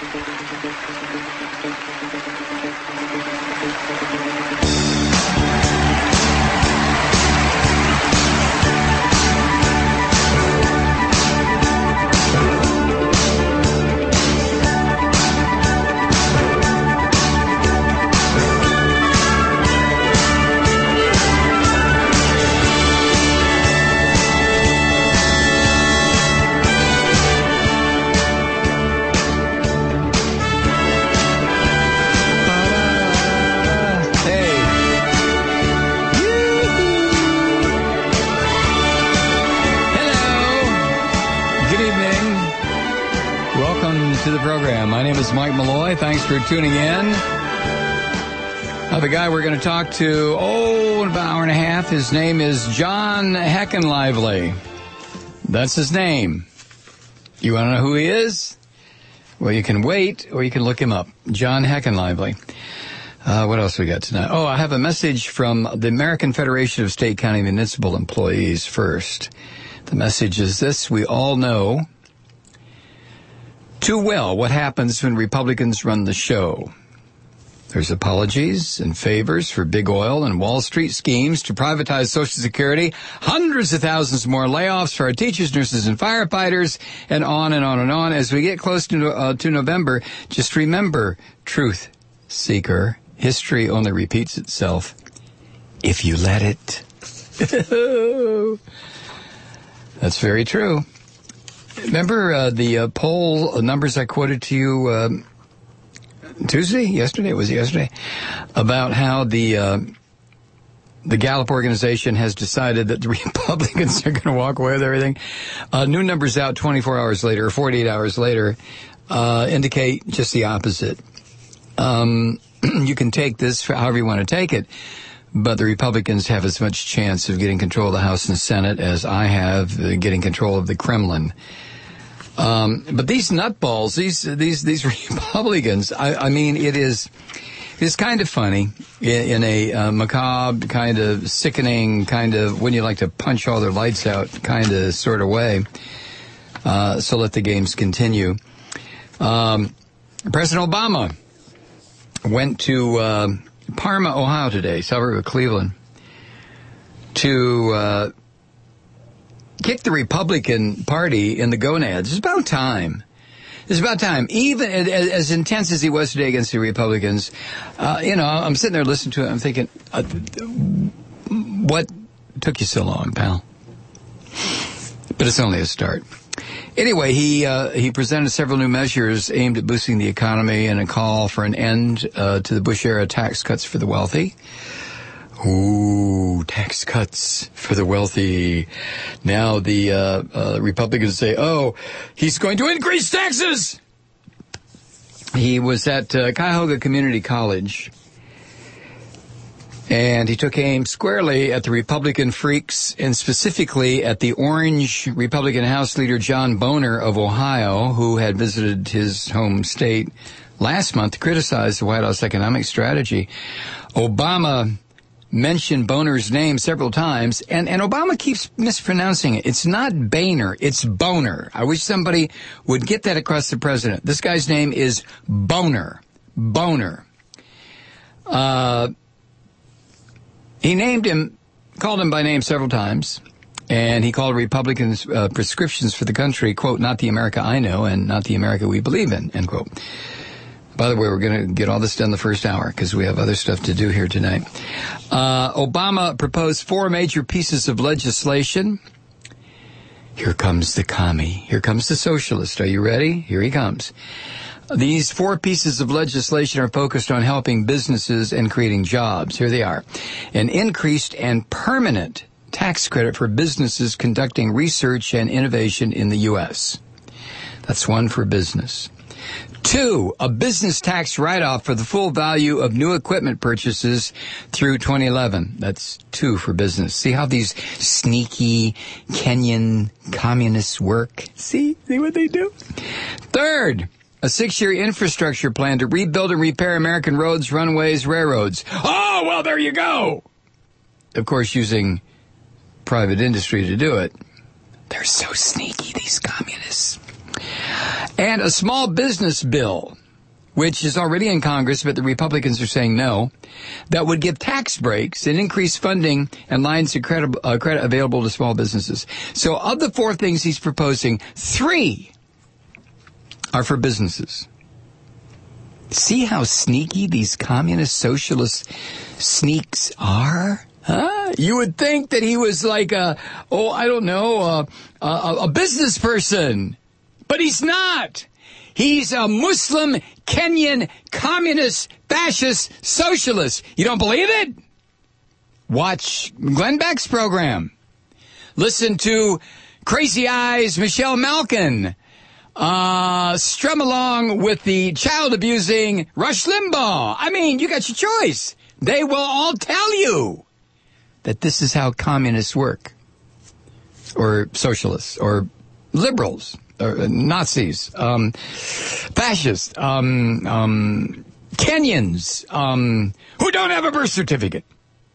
Mike Malloy. Thanks for tuning in. The guy we're going to talk to, in about an hour and a half, his name is John Heckenlively. That's his name. You want to know who he is? Well, you can wait, or you can look him up. John Heckenlively. What else we got tonight? I have a message from the American Federation of State, County, Municipal Employees first. The message is this: we all know too well what happens when Republicans run the show. There's apologies and favors for big oil and Wall Street schemes to privatize Social Security, hundreds of thousands more layoffs for our teachers, nurses, and firefighters, and on and on and on. As we get close to November, just remember, truth seeker, history only repeats itself if you let it. That's very true. Remember the poll numbers I quoted to you yesterday, about how the Gallup organization has decided that the Republicans are going to walk away with everything. New numbers out 24 hours later, or 48 hours later, indicate just the opposite. You can take this however you want to take it, but the Republicans have as much chance of getting control of the House and Senate as I have getting control of the Kremlin. But these nutballs, these Republicans, I mean, it's kind of funny in a macabre, kind of sickening, kind of when you like to punch all their lights out kind of sort of way. So let the games continue. President Obama went to Parma, Ohio today, suburb of Cleveland, to kick the Republican Party in the gonads. It's about time. Even as intense as he was today against the Republicans, I'm sitting there listening to it. I'm thinking, what took you so long, pal? But it's only a start. Anyway, he presented several new measures aimed at boosting the economy and a call for an end to the Bush-era tax cuts for the wealthy. Ooh, tax cuts for the wealthy. Now the Republicans say, he's going to increase taxes. He was at Cuyahoga Community College, and he took aim squarely at the Republican freaks, and specifically at the orange Republican House leader John Boehner of Ohio, who had visited his home state last month to criticize the White House economic strategy. Obama mentioned Boehner's name several times, and Obama keeps mispronouncing it. It's not Boehner, it's Boehner. I wish somebody would get that across the president. This guy's name is Boehner. Boehner. He called him by name several times, and he called Republicans' prescriptions for the country, quote, not the America I know and not the America we believe in, end quote. By the way, we're going to get all this done the first hour because we have other stuff to do here tonight. Obama proposed 4 major pieces of legislation. Here comes the commie. Here comes the socialist. Are you ready? Here he comes. These 4 pieces of legislation are focused on helping businesses and creating jobs. Here they are. An increased and permanent tax credit for businesses conducting research and innovation in the U.S. That's 1 for business. 2, a business tax write-off for the full value of new equipment purchases through 2011. That's 2 for business. See how these sneaky Kenyan communists work? See what they do? 3rd, a 6-year infrastructure plan to rebuild and repair American roads, runways, railroads. Oh, well, there you go. Of course, using private industry to do it. They're so sneaky, these communists. And a small business bill, which is already in Congress, but the Republicans are saying no, that would give tax breaks and increase funding and lines of credit available to small businesses. So of the 4 things he's proposing, 3 are for businesses. See how sneaky these communist socialist sneaks are? Huh? You would think that he was like a business person, but he's not. He's a Muslim, Kenyan, communist, fascist, socialist. You don't believe it? Watch Glenn Beck's program. Listen to Crazy Eyes Michelle Malkin. Strum along with the child-abusing Rush Limbaugh. I mean, you got your choice. They will all tell you that this is how communists work. Or socialists, or liberals. Nazis, fascists, Kenyans, who don't have a birth certificate.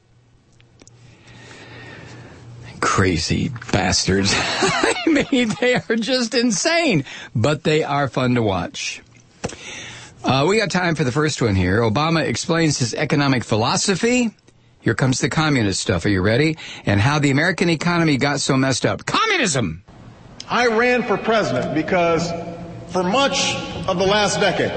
Crazy bastards. I mean, they are just insane, but they are fun to watch. We got time for the first one here. Obama explains his economic philosophy. Here comes the communist stuff. Are you ready? And how the American economy got so messed up. Communism! I ran for president because for much of the last decade,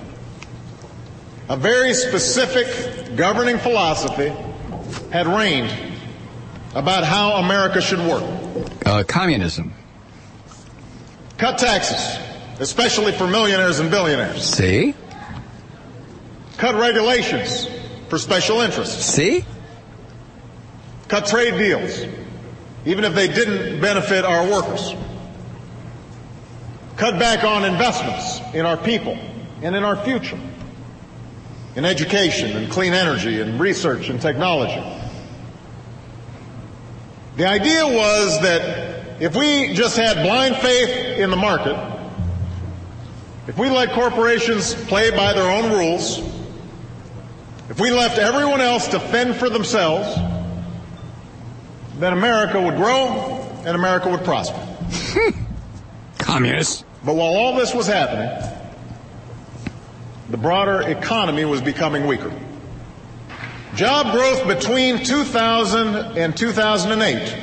a very specific governing philosophy had reigned about how America should work. Communism. Cut taxes, especially for millionaires and billionaires. See? Cut regulations for special interests. See? Cut trade deals, even if they didn't benefit our workers. Cut back on investments in our people and in our future, in education and clean energy and research and technology. The idea was that if we just had blind faith in the market, if we let corporations play by their own rules, if we left everyone else to fend for themselves, then America would grow and America would prosper. Communists. But while all this was happening, the broader economy was becoming weaker. Job growth between 2000 and 2008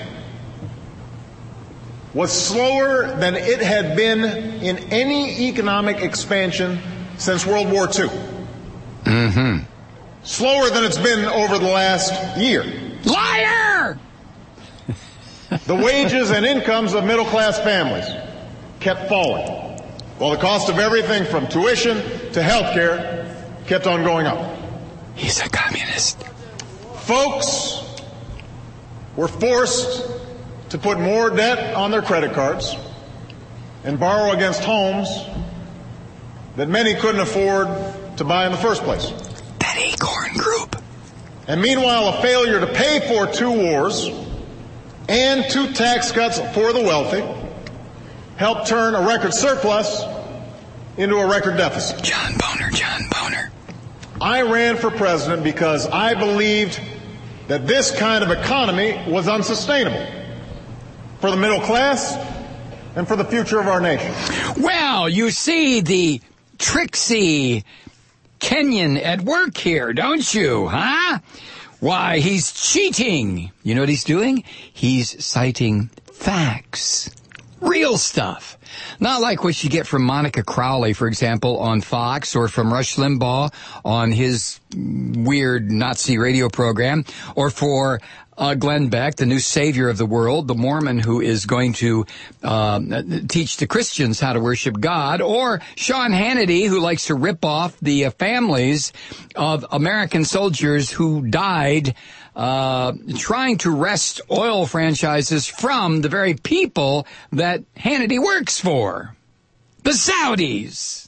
was slower than it had been in any economic expansion since World War II. Mm-hmm. Slower than it's been over the last year. Liar! The wages and incomes of middle-class families kept falling, while the cost of everything from tuition to health care kept on going up. He's a communist. Folks were forced to put more debt on their credit cards and borrow against homes that many couldn't afford to buy in the first place. That Acorn Group. And meanwhile, a failure to pay for 2 wars and 2 tax cuts for the wealthy helped turn a record surplus into a record deficit. John Boner. I ran for president because I believed that this kind of economy was unsustainable for the middle class and for the future of our nation. Well, you see the tricksy Kenyan at work here, don't you, huh? Why, he's cheating. You know what he's doing? He's citing facts. Real stuff. Not like what you get from Monica Crowley, for example, on Fox, or from Rush Limbaugh on his weird Nazi radio program, or for Glenn Beck, the new savior of the world, the Mormon who is going to teach the Christians how to worship God, or Sean Hannity, who likes to rip off the families of American soldiers who died trying to wrest oil franchises from the very people that Hannity works for, the Saudis.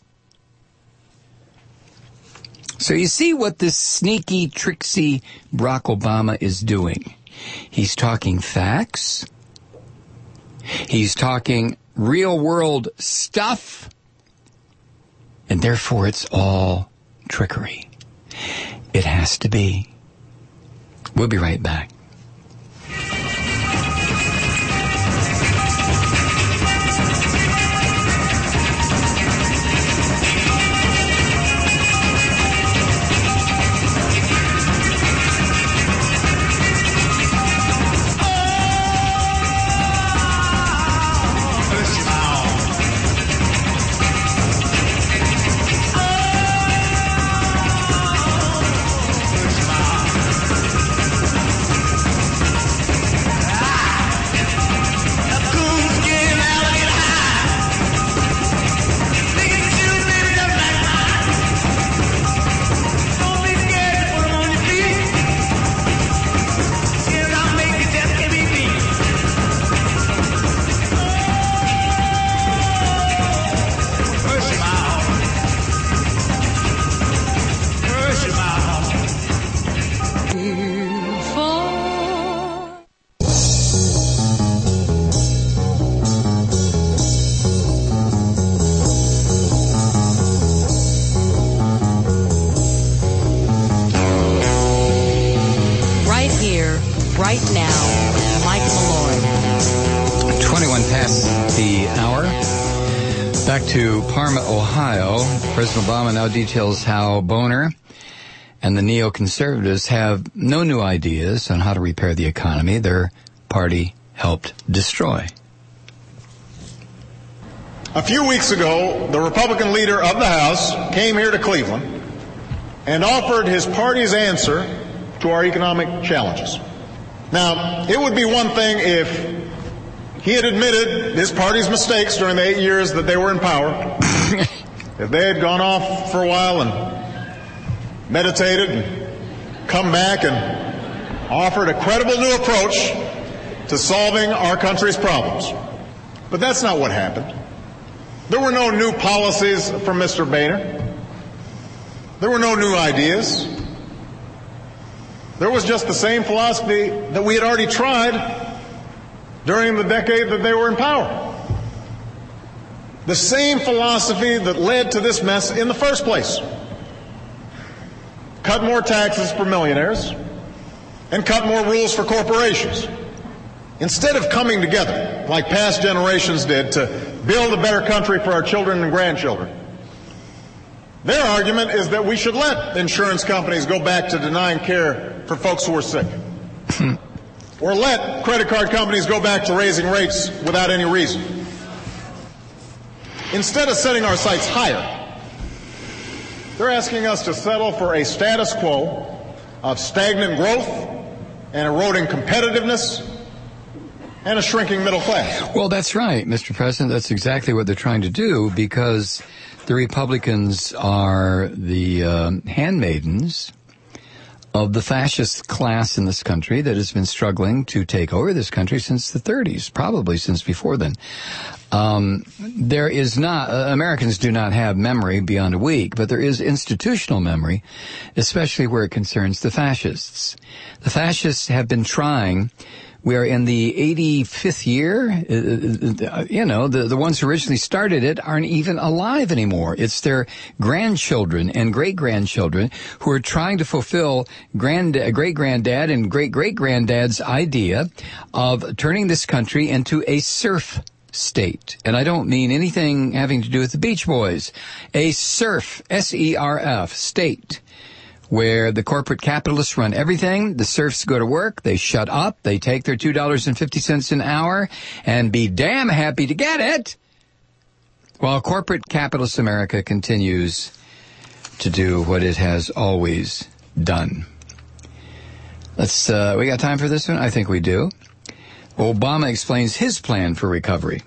So you see what this sneaky, tricksy Barack Obama is doing. He's talking facts. He's talking real-world stuff. And therefore, it's all trickery. It has to be. We'll be right back. Back to Parma, Ohio. President Obama now details how Boehner and the neoconservatives have no new ideas on how to repair the economy their party helped destroy. A few weeks ago, the Republican leader of the House came here to Cleveland and offered his party's answer to our economic challenges. Now, it would be one thing if he had admitted his party's mistakes during the 8 years that they were in power, if they had gone off for a while and meditated and come back and offered a credible new approach to solving our country's problems. But that's not what happened. There were no new policies from Mr. Boehner. There were no new ideas. There was just the same philosophy that we had already tried during the decade that they were in power. The same philosophy that led to this mess in the first place. Cut more taxes for millionaires and cut more rules for corporations. Instead of coming together, like past generations did, to build a better country for our children and grandchildren, their argument is that we should let insurance companies go back to denying care for folks who are sick. Or let credit card companies go back to raising rates without any reason. Instead of setting our sights higher, they're asking us to settle for a status quo of stagnant growth and eroding competitiveness and a shrinking middle class. Well, that's right, Mr. President. That's exactly what they're trying to do, because the Republicans are the handmaidens of the fascist class in this country that has been struggling to take over this country since the 30s, probably since before then. Americans do not have memory beyond a week, but there is institutional memory, especially where it concerns the fascists. The fascists have been trying. We are in the 85th year. The ones who originally started it aren't even alive anymore. It's their grandchildren and great-grandchildren who are trying to fulfill great-granddad and great-great-granddad's idea of turning this country into a serf state. And I don't mean anything having to do with the Beach Boys. A serf, S-E-R-F, state, where the corporate capitalists run everything, the serfs go to work, they shut up, they take their $2.50 an hour, and be damn happy to get it, while corporate capitalist America continues to do what it has always done. We got time for this one? I think we do. Obama explains his plan for recovery.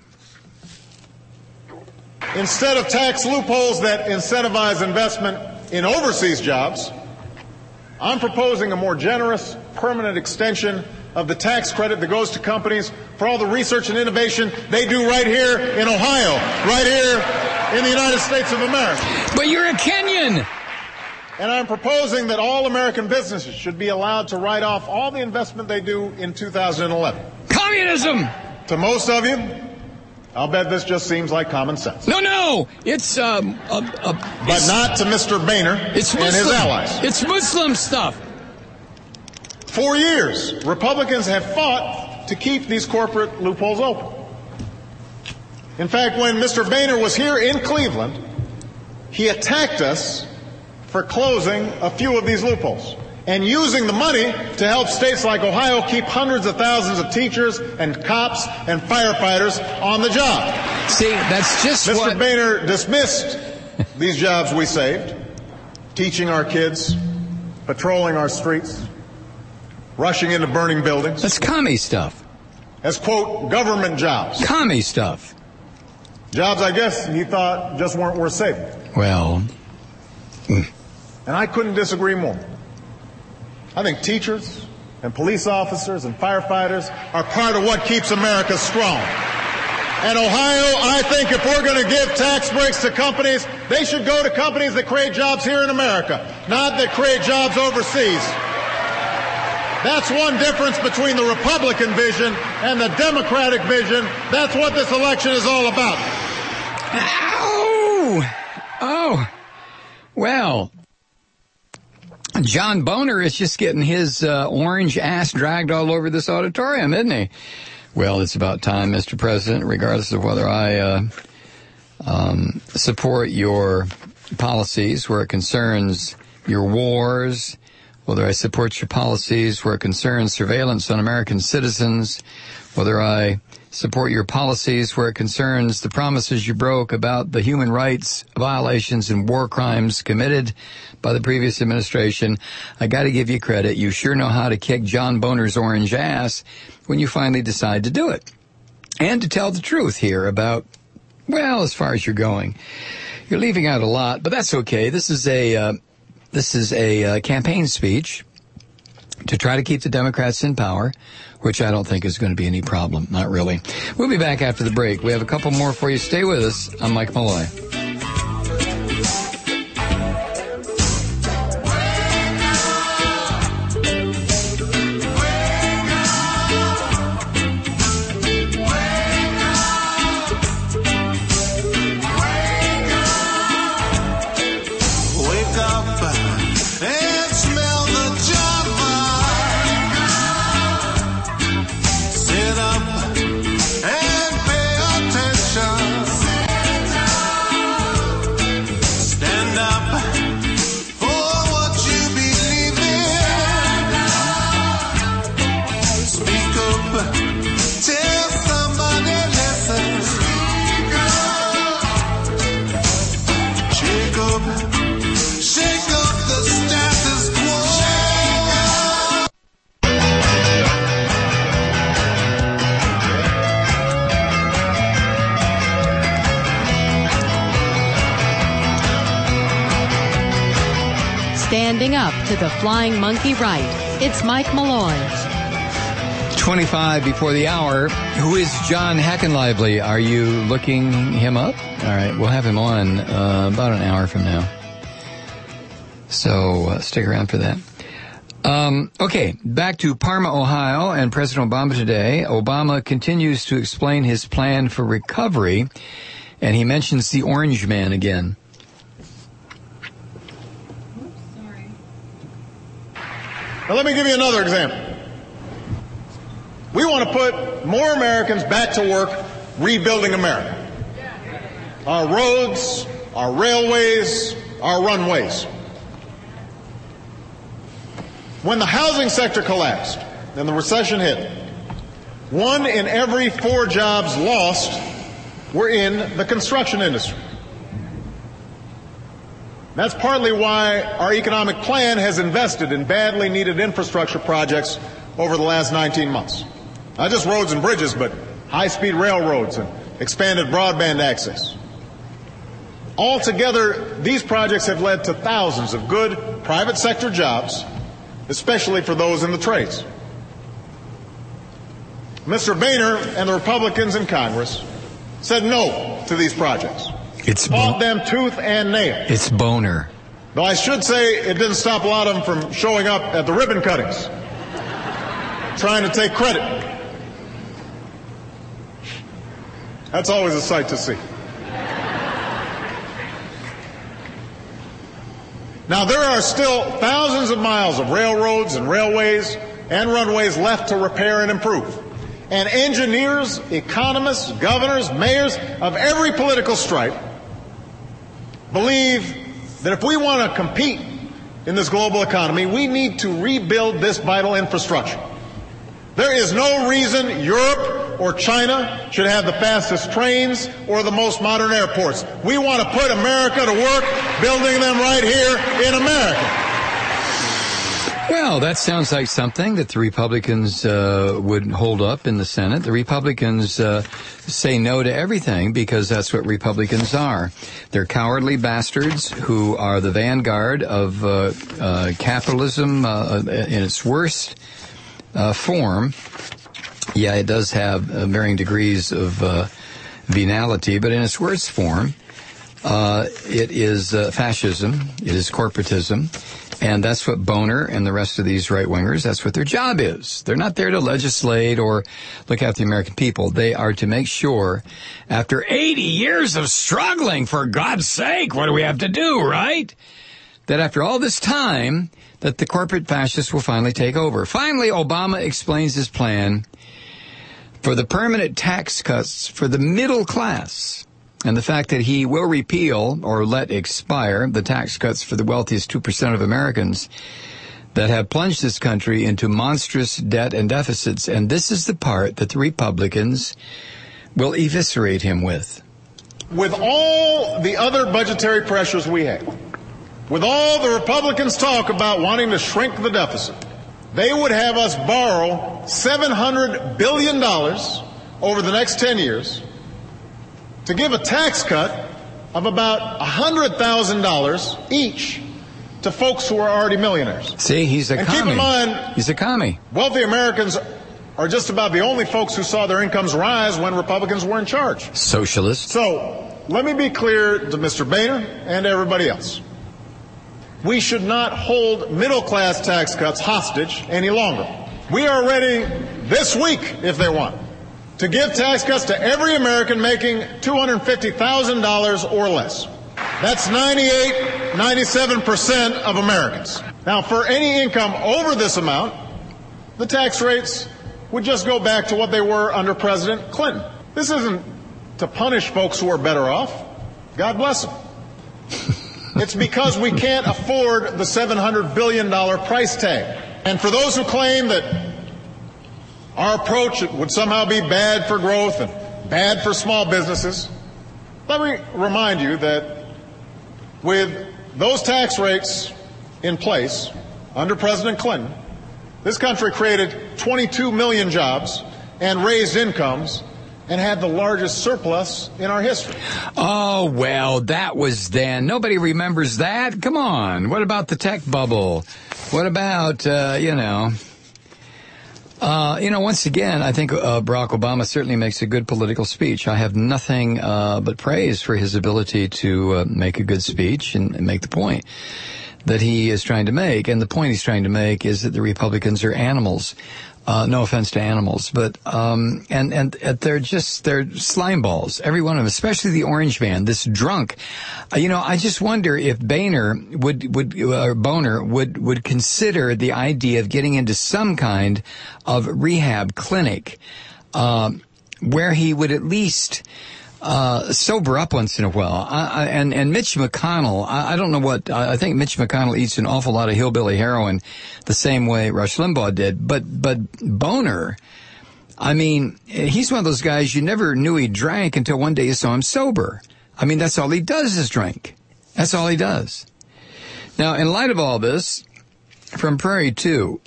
Instead of tax loopholes that incentivize investment in overseas jobs, I'm proposing a more generous, permanent extension of the tax credit that goes to companies for all the research and innovation they do right here in Ohio, right here in the United States of America. But you're a Kenyan! And I'm proposing that all American businesses should be allowed to write off all the investment they do in 2011. Communism! To most of you, I'll bet this just seems like common sense. No, it's but not to Mr. Boehner and his allies. It's Muslim stuff. For years, Republicans have fought to keep these corporate loopholes open. In fact, when Mr. Boehner was here in Cleveland, he attacked us for closing a few of these loopholes and using the money to help states like Ohio keep hundreds of thousands of teachers and cops and firefighters on the job. See, that's just Mr. Boehner dismissed these jobs we saved, teaching our kids, patrolling our streets, rushing into burning buildings. That's commie stuff. As, quote, government jobs. Commie stuff. Jobs, I guess, he thought just weren't worth saving. Well. And I couldn't disagree more. I think teachers and police officers and firefighters are part of what keeps America strong. And Ohio, I think if we're going to give tax breaks to companies, they should go to companies that create jobs here in America, not that create jobs overseas. That's one difference between the Republican vision and the Democratic vision. That's what this election is all about. Ow! Oh. Well, John Boehner is just getting his orange ass dragged all over this auditorium, isn't he? Well, it's about time, Mr. President, regardless of whether I support your policies where it concerns your wars, whether I support your policies where it concerns surveillance on American citizens, whether I support your policies where it concerns the promises you broke about the human rights violations and war crimes committed by the previous administration. I got to give you credit. You sure know how to kick John Boehner's orange ass when you finally decide to do it. And to tell the truth here about, well, as far as you're going. You're leaving out a lot, but that's okay. This is a campaign speech to try to keep the Democrats in power, which I don't think is going to be any problem. Not really. We'll be back after the break. We have a couple more for you. Stay with us. I'm Mike Malloy. Standing up to the flying monkey right, it's Mike Malloy. 25 before the hour. Who is John Heckenlively? Are you looking him up? All right, we'll have him on about an hour from now. So stick around for that. Okay, back to Parma, Ohio, and President Obama today. Obama continues to explain his plan for recovery, and he mentions the Orange Man again. Now let me give you another example. We want to put more Americans back to work rebuilding America. Our roads, our railways, our runways. When the housing sector collapsed and the recession hit, 1 in every 4 jobs lost were in the construction industry. That's partly why our economic plan has invested in badly needed infrastructure projects over the last 19 months. Not just roads and bridges, but high-speed railroads and expanded broadband access. Altogether, these projects have led to thousands of good private sector jobs, especially for those in the trades. Mr. Boehner and the Republicans in Congress said no to these projects. Fought them tooth and nail. It's Boehner. Though I should say it didn't stop a lot of them from showing up at the ribbon cuttings, trying to take credit. That's always a sight to see. Now, there are still thousands of miles of railroads and railways and runways left to repair and improve. And engineers, economists, governors, mayors of every political stripe believe that if we want to compete in this global economy, we need to rebuild this vital infrastructure. There is no reason Europe or China should have the fastest trains or the most modern airports. We want to put America to work building them right here in America. Well, that sounds like something that the Republicans would hold up in the Senate. The Republicans say no to everything because that's what Republicans are. They're cowardly bastards who are the vanguard of capitalism in its worst form. Yeah, it does have varying degrees of venality, but in its worst form, it is fascism, it is corporatism. And that's what Boehner and the rest of these right-wingers, that's what their job is. They're not there to legislate or look after the American people. They are to make sure, after 80 years of struggling, for God's sake, what do we have to do, right? That after all this time, that the corporate fascists will finally take over. Finally, Obama explains his plan for the permanent tax cuts for the middle class. And the fact that he will repeal or let expire the tax cuts for the wealthiest 2% of Americans that have plunged this country into monstrous debt and deficits. And this is the part that the Republicans will eviscerate him with. With all the other budgetary pressures we have, with all the Republicans talk about wanting to shrink the deficit, they would have us borrow $700 billion over the next 10 years to give a tax cut of about $100,000 each to folks who are already millionaires. See, he's a and commie. Keep in mind, he's a commie. Wealthy Americans are just about the only folks who saw their incomes rise when Republicans were in charge. Socialists. So, let me be clear to Mr. Boehner and everybody else. We should not hold middle-class tax cuts hostage any longer. We are ready this week, if they want, to give tax cuts to every American making $250,000 or less. That's 97% of Americans. Now, for any income over this amount, the tax rates would just go back to what they were under President Clinton. This isn't to punish folks who are better off. God bless them. It's because we can't afford the $700 billion price tag. And for those who claim that our approach would somehow be bad for growth and bad for small businesses, let me remind you that with those tax rates in place under President Clinton, this country created 22 million jobs and raised incomes and had the largest surplus in our history. Oh, well, that was then. Nobody remembers that. Come on. What about the tech bubble? What about, once again, I think Barack Obama certainly makes a good political speech. I have nothing but praise for his ability to make a good speech and make the point that he is trying to make. And the point he's trying to make is that the Republicans are animals. No offense to animals, but and they're slime balls, every one of them, especially the orange man, this drunk. I just wonder if Boehner would consider the idea of getting into some kind of rehab clinic where he would at least sober up once in a while. And Mitch McConnell, I don't know what, I think Mitch McConnell eats an awful lot of hillbilly heroin the same way Rush Limbaugh did. But Boehner, I mean, he's one of those guys you never knew he drank until one day you saw him sober. I mean, that's all he does is drink. That's all he does. Now, in light of all this, from Prairie 2,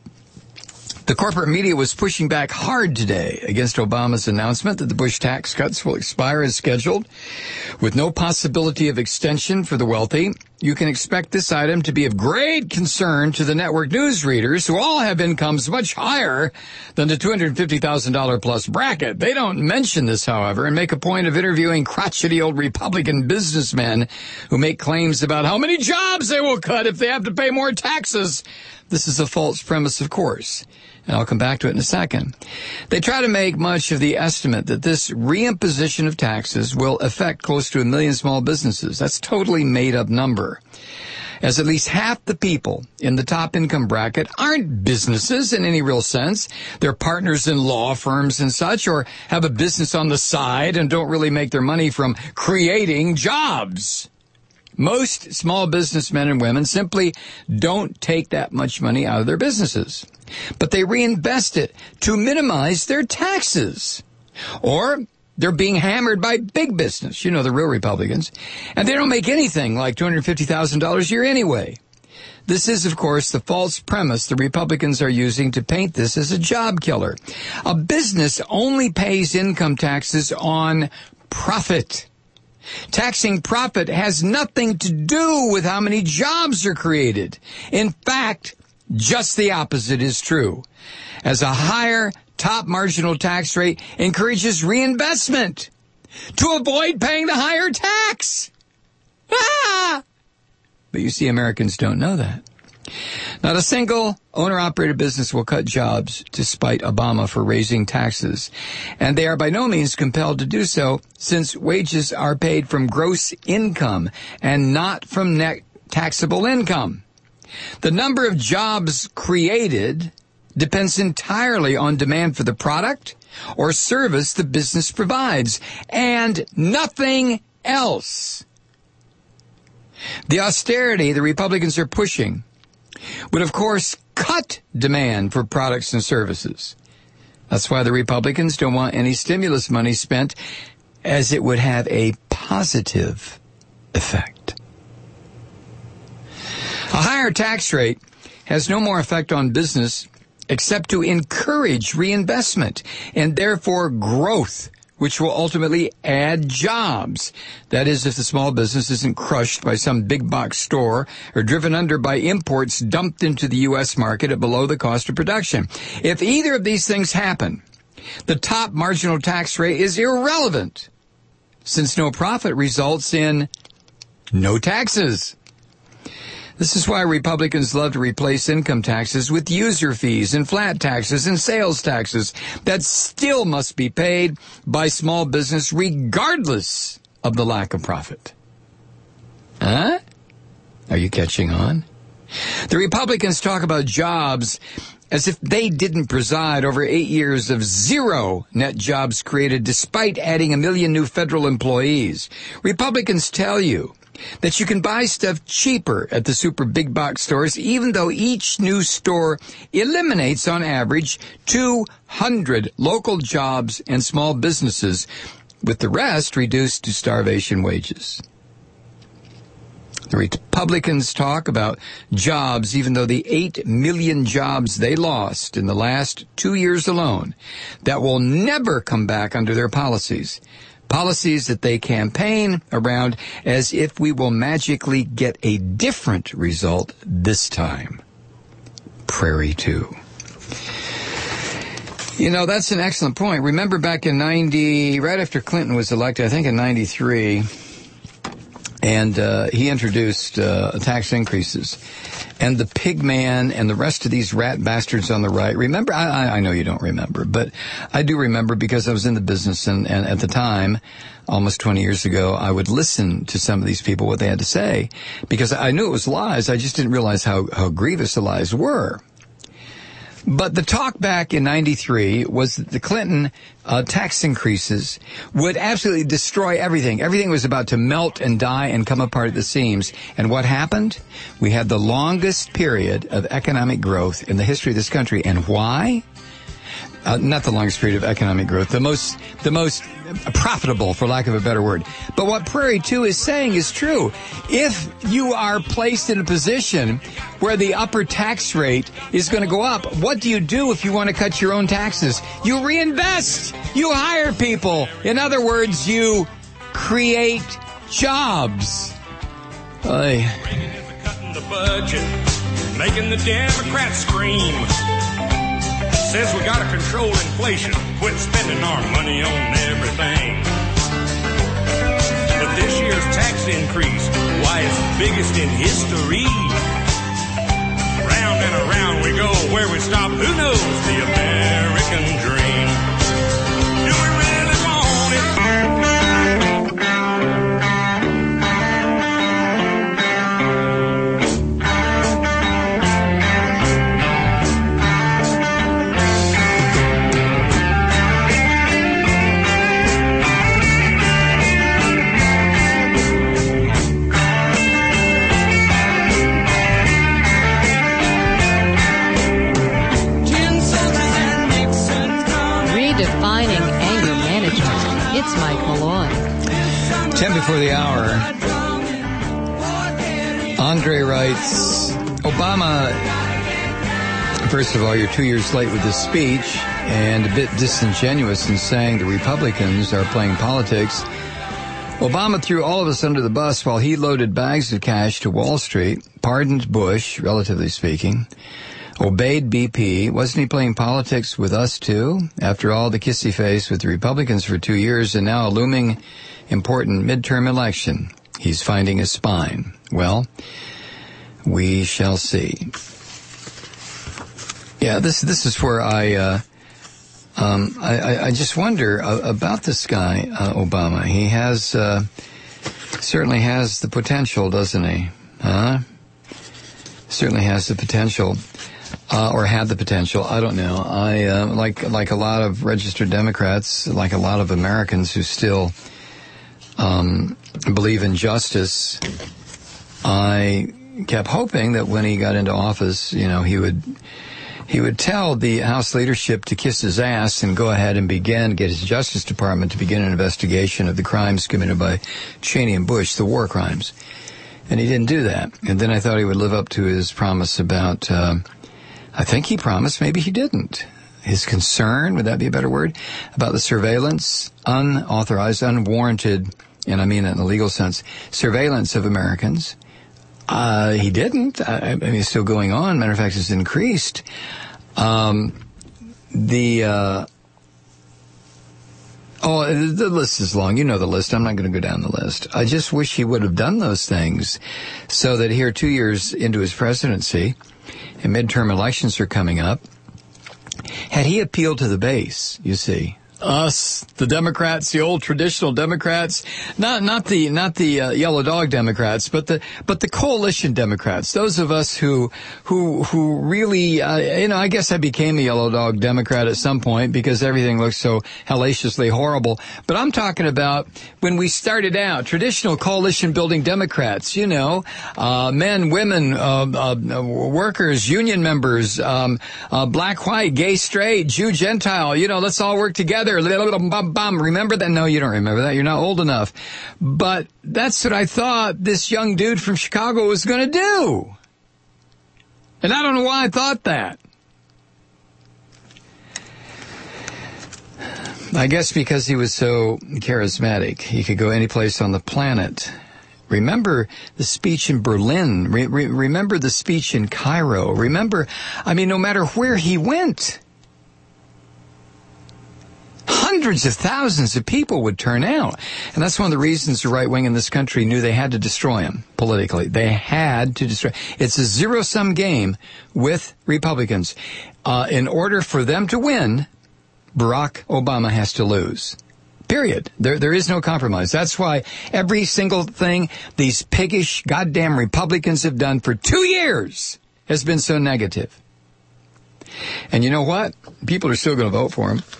the corporate media was pushing back hard today against Obama's announcement that the Bush tax cuts will expire as scheduled, with no possibility of extension for the wealthy. You can expect this item to be of great concern to the network news readers who all have incomes much higher than the $250,000 plus bracket. They don't mention this, however, and make a point of interviewing crotchety old Republican businessmen who make claims about how many jobs they will cut if they have to pay more taxes. This is a false premise, of course, and I'll come back to it in a second. They try to make much of the estimate that this reimposition of taxes will affect close to 1 million small businesses. That's a totally made-up number, as at least half the people in the top income bracket aren't businesses in any real sense. They're partners in law firms and such, or have a business on the side and don't really make their money from creating jobs. Most small businessmen and women simply don't take that much money out of their businesses, but they reinvest it to minimize their taxes. Or they're being hammered by big business, the real Republicans, and they don't make anything like $250,000 a year anyway. This is, of course, the false premise the Republicans are using to paint this as a job killer. A business only pays income taxes on profit. Taxing profit has nothing to do with how many jobs are created. In fact, just the opposite is true, as a higher top marginal tax rate encourages reinvestment to avoid paying the higher tax. Ah! But you see, Americans don't know that. Not a single owner-operated business will cut jobs to spite Obama for raising taxes. And they are by no means compelled to do so, since wages are paid from gross income and not from net taxable income. The number of jobs created depends entirely on demand for the product or service the business provides, and nothing else. The austerity the Republicans are pushing would, of course, cut demand for products and services. That's why the Republicans don't want any stimulus money spent, as it would have a positive effect. A higher tax rate has no more effect on business except to encourage reinvestment and therefore growth, which will ultimately add jobs. That is, if the small business isn't crushed by some big box store or driven under by imports dumped into the U.S. market at below the cost of production. If either of these things happen, the top marginal tax rate is irrelevant, since no profit results in no taxes. This is why Republicans love to replace income taxes with user fees and flat taxes and sales taxes that still must be paid by small business regardless of the lack of profit. Huh? Are you catching on? The Republicans talk about jobs as if they didn't preside over 8 years of zero net jobs created despite adding 1 million new federal employees. Republicans tell you that you can buy stuff cheaper at the super big box stores, even though each new store eliminates, on average, 200 local jobs and small businesses, with the rest reduced to starvation wages. The Republicans talk about jobs, even though the 8 million jobs they lost in the last 2 years alone, that will never come back under their policies. Policies that they campaign around as if we will magically get a different result this time. Prairie 2. You know, that's an excellent point. Remember back in right after Clinton was elected, I think in 93, and he introduced tax increases. And the pig man and the rest of these rat bastards on the right. Remember, I know you don't remember, but I do remember because I was in the business, and at the time, almost 20 years ago, I would listen to some of these people, what they had to say, because I knew it was lies. I just didn't realize how grievous the lies were. But the talk back in 93 was that the Clinton tax increases would absolutely destroy everything. Everything was about to melt and die and come apart at the seams. And what happened? We had the longest period of economic growth in the history of this country. And why? Not the longest period of economic growth, the most profitable, for lack of a better word. But what Prairie 2 is saying is true. If you are placed in a position where the upper tax rate is going to go up, what do you do if you want to cut your own taxes? You reinvest. You hire people. In other words, you create jobs. Cutting the budget, making the Democrats scream. Says we gotta control inflation, quit spending our money on everything. But this year's tax increase, why, it's the biggest in history. Round and around we go, where we stop, who knows, the American dream. Do we really want it? It's Mike Malloy. 10 before the hour. Andre writes, Obama, first of all, you're 2 years late with this speech and a bit disingenuous in saying the Republicans are playing politics. Obama threw all of us under the bus while he loaded bags of cash to Wall Street, pardoned Bush, relatively speaking, obeyed BP. Wasn't he playing politics with us, too? After all, the kissy face with the Republicans for 2 years and now a looming important midterm election. He's finding his spine. Well, we shall see. Yeah, this is where I just wonder about this guy, Obama. He has, certainly has the potential, doesn't he? Certainly has the potential. or had the potential. I don't know. I like a lot of registered Democrats, like a lot of Americans who still believe in justice. I kept hoping that when he got into office, he would tell the House leadership to kiss his ass and go ahead and get his Justice Department to begin an investigation of the crimes committed by Cheney and Bush, the war crimes. And he didn't do that. And then I thought he would live up to his promise about, I think he promised, maybe he didn't. His concern, would that be a better word, about the surveillance, unauthorized, unwarranted, and I mean that in the legal sense, surveillance of Americans. He didn't. I mean, it's still going on. Matter of fact, it's increased. The list is long. You know the list. I'm not going to go down the list. I just wish he would have done those things so that here 2 years into his presidency, and midterm elections are coming up, had he appealed to the base, you see, us, the Democrats, the old traditional Democrats, not the yellow dog Democrats, but the coalition Democrats, those of us who really, I guess I became a yellow dog Democrat at some point because everything looks so hellaciously horrible. But I'm talking about when we started out, traditional coalition building Democrats, men, women, workers, union members, black, white, gay, straight, Jew, Gentile, let's all work together. Remember that? No, you don't remember that. You're not old enough. But that's what I thought this young dude from Chicago was going to do. And I don't know why I thought that. I guess because he was so charismatic. He could go any place on the planet. Remember the speech in Berlin. Remember the speech in Cairo. Remember, no matter where he went, hundreds of thousands of people would turn out. And that's one of the reasons the right wing in this country knew they had to destroy him politically. They had to destroy. It's a zero-sum game with Republicans. In order for them to win, Barack Obama has to lose. Period. There is no compromise. That's why every single thing these piggish goddamn Republicans have done for 2 years has been so negative. And you know what? People are still going to vote for him.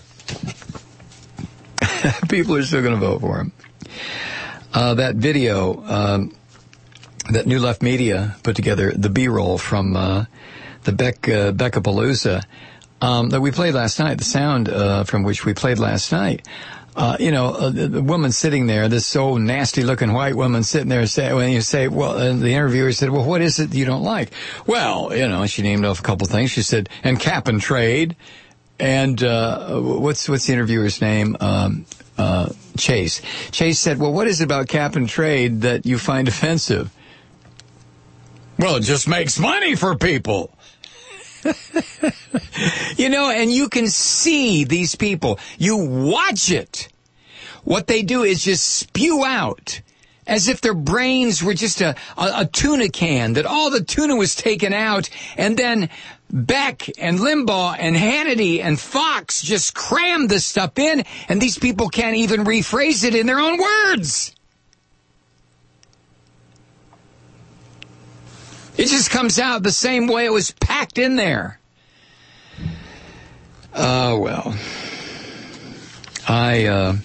People are still going to vote for him. That video that New Left Media put together, the B-roll from the Becca-palooza that we played last night, the sound from which we played last night. The woman sitting there, this so nasty-looking white woman sitting there, and the interviewer said, well, what is it you don't like? Well, she named off a couple things. She said, and cap and trade. And what's the interviewer's name? Chase. Chase said, well, what is it about cap and trade that you find offensive? Well, it just makes money for people. And you can see these people. You watch it. What they do is just spew out as if their brains were just a tuna can, that all the tuna was taken out, and then Beck and Limbaugh and Hannity and Fox just crammed this stuff in, and these people can't even rephrase it in their own words. It just comes out the same way it was packed in there. Oh, well. I'm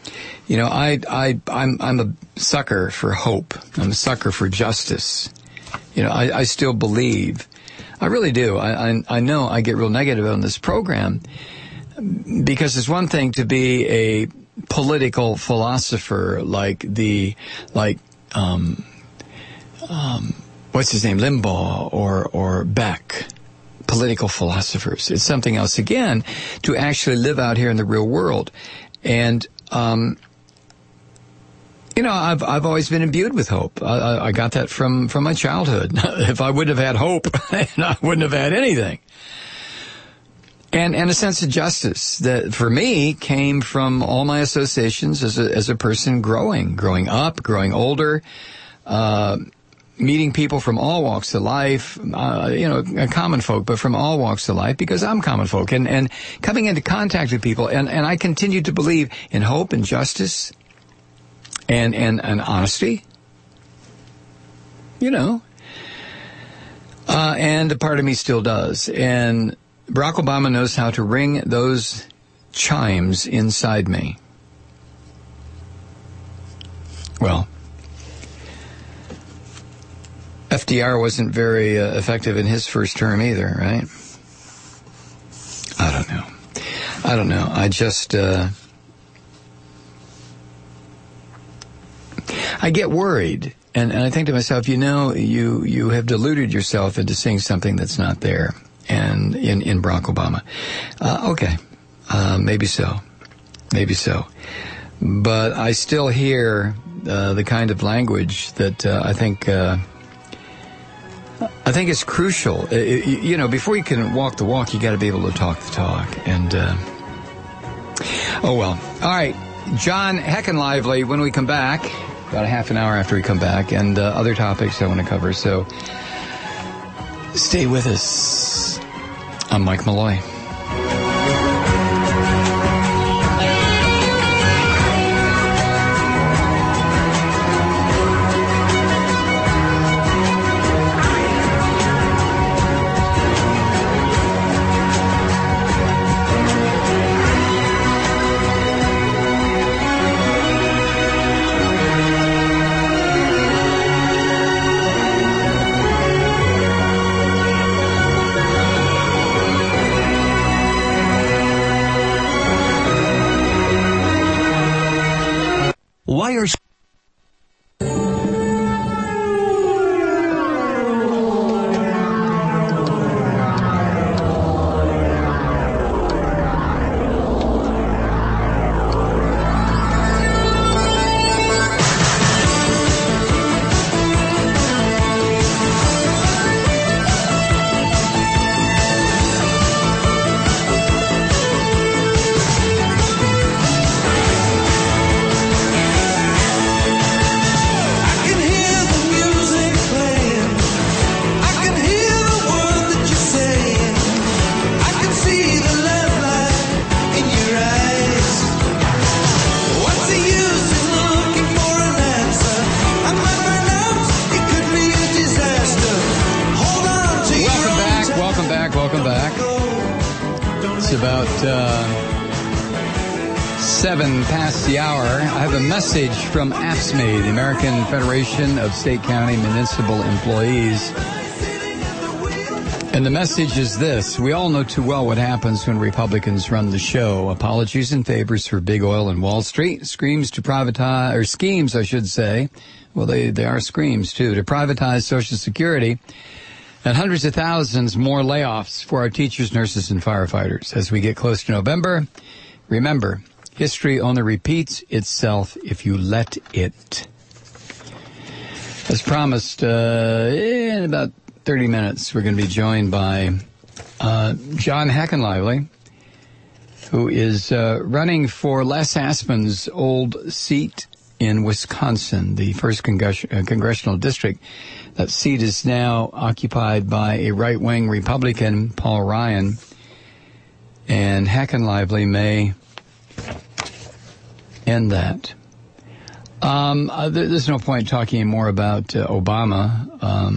a sucker for hope. I'm a sucker for justice. I still believe. I really do. I know I get real negative on this program because it's one thing to be a political philosopher like what's his name, Limbaugh or Beck, political philosophers. It's something else again to actually live out here in the real world. And I've always been imbued with hope. I got that from my childhood. If I wouldn't have had hope, I wouldn't have had anything. And a sense of justice that for me came from all my associations as a person growing up, growing older, meeting people from all walks of life, common folk, but from all walks of life, because I'm common folk, and coming into contact with people, and I continue to believe in hope and justice and honesty. And a part of me still does. And Barack Obama knows how to ring those chimes inside me. Well, FDR wasn't very effective in his first term either, right? I don't know. I just, I get worried. And I think to myself, you have deluded yourself into seeing something that's not there. And in Barack Obama. Okay. Maybe so. But I still hear the kind of language that I think is crucial. Before you can walk the walk, you got to be able to talk the talk. And oh well. All right, John Heckenlively. When we come back, about a half an hour after we come back, and other topics I want to cover. So stay with us. I'm Mike Malloy. Message from AFSCME, the American Federation of State, County, Municipal Employees. And the message is this. We all know too well what happens when Republicans run the show. Apologies and favors for big oil and Wall Street. Schemes to privatize, or schemes, I should say. Well, they are screams, too. To privatize Social Security. And hundreds of thousands more layoffs for our teachers, nurses, and firefighters. As we get close to November, remember, history only repeats itself if you let it. As promised, in about 30 minutes, we're going to be joined by John Heckenlively, who is running for Les Aspin's old seat in Wisconsin, the 1st Congressional District. That seat is now occupied by a right-wing Republican, Paul Ryan, and Heckenlively may end that. There's no point talking more about Obama.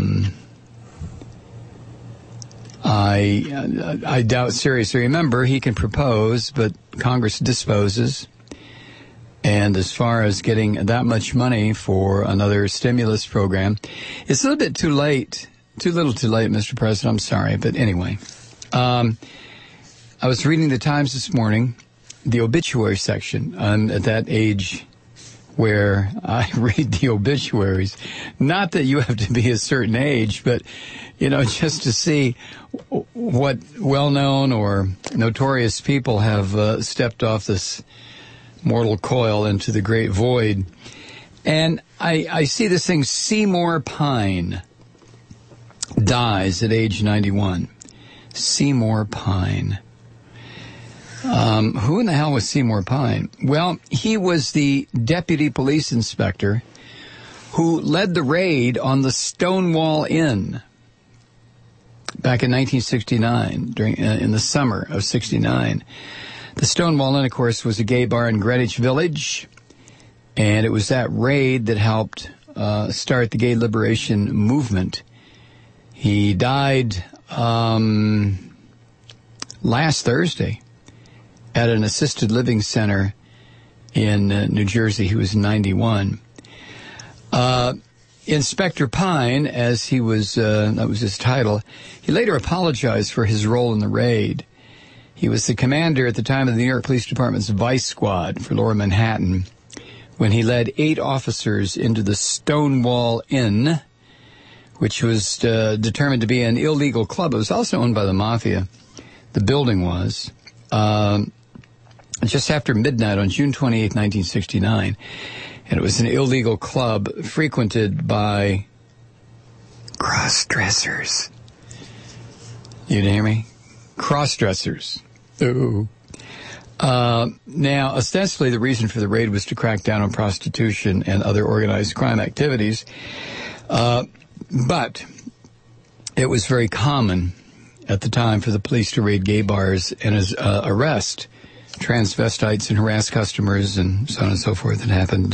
I doubt seriously. Remember, he can propose, but Congress disposes. And as far as getting that much money for another stimulus program, it's a little bit too late. Too little too late, Mr. President. I'm sorry. But anyway, I was reading the Times this morning, the obituary section. I'm at that age where I read the obituaries. Not that you have to be a certain age, but, just to see what well-known or notorious people have stepped off this mortal coil into the great void. And I see this thing, Seymour Pine dies at age 91. Seymour Pine. Who in the hell was Seymour Pine? Well, he was the deputy police inspector who led the raid on the Stonewall Inn back in 1969, in the summer of 69. The Stonewall Inn, of course, was a gay bar in Greenwich Village, and it was that raid that helped start the gay liberation movement He died last Thursday at an assisted living center in New Jersey. He was 91. Inspector Pine, as he was, that was his title, he later apologized for his role in the raid. He was the commander at the time of the New York Police Department's Vice Squad for Lower Manhattan when he led 8 officers into the Stonewall Inn, which was determined to be an illegal club. It was also owned by the Mafia. The building was. Just after midnight on June 28, 1969. And it was an illegal club frequented by cross-dressers. You didn't hear me? Cross-dressers. Ooh. Now, ostensibly, the reason for the raid was to crack down on prostitution and other organized crime activities. But it was very common at the time for the police to raid gay bars and arrest transvestites and harass customers and so on and so forth. It happened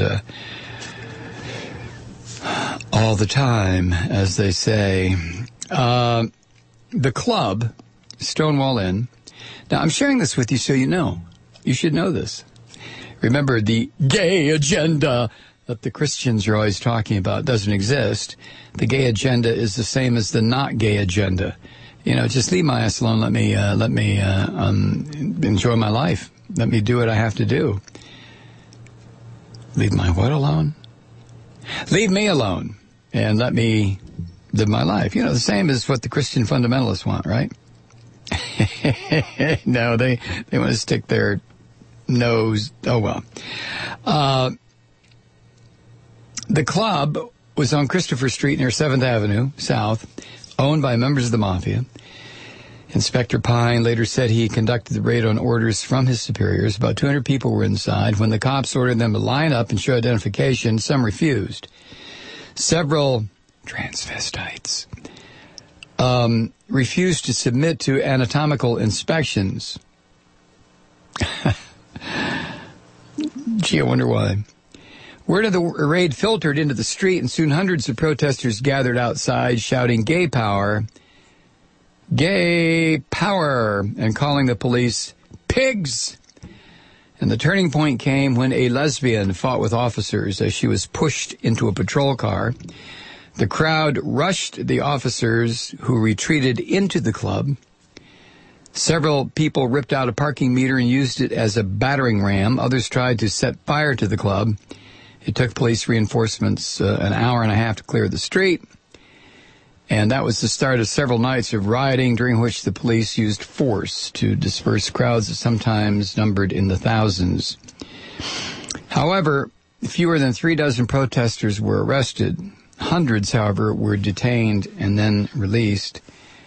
all the time, as they say. The club, Stonewall Inn. Now, I'm sharing this with you so you know. You should know this. Remember, the gay agenda that the Christians are always talking about doesn't exist. The gay agenda is the same as the not gay agenda. You know, just leave my ass alone. Let me enjoy my life. Let me do what I have to do. Leave my what alone? Leave me alone and let me live my life. You know, the same as what the Christian fundamentalists want, right? No, they want to stick their nose. Oh, well. The club was on Christopher Street near 7th Avenue South, owned by members of the Mafia. Inspector Pine later said he conducted the raid on orders from his superiors. About 200 people were inside. When the cops ordered them to line up and show identification, some refused. Several transvestites refused to submit to anatomical inspections. Gee, I wonder why. Word of the raid filtered into the street, and soon hundreds of protesters gathered outside shouting "Gay Power! Gay Power!" and calling the police pigs. And the turning point came when a lesbian fought with officers as she was pushed into a patrol car. The crowd rushed the officers, who retreated into the club. Several people ripped out a parking meter and used it as a battering ram. Others tried to set fire to the club. It took police reinforcements an hour and a half to clear the street. And that was the start of several nights of rioting, during which the police used force to disperse crowds that sometimes numbered in the thousands. However, fewer than 36 protesters were arrested. Hundreds, however, were detained and then released.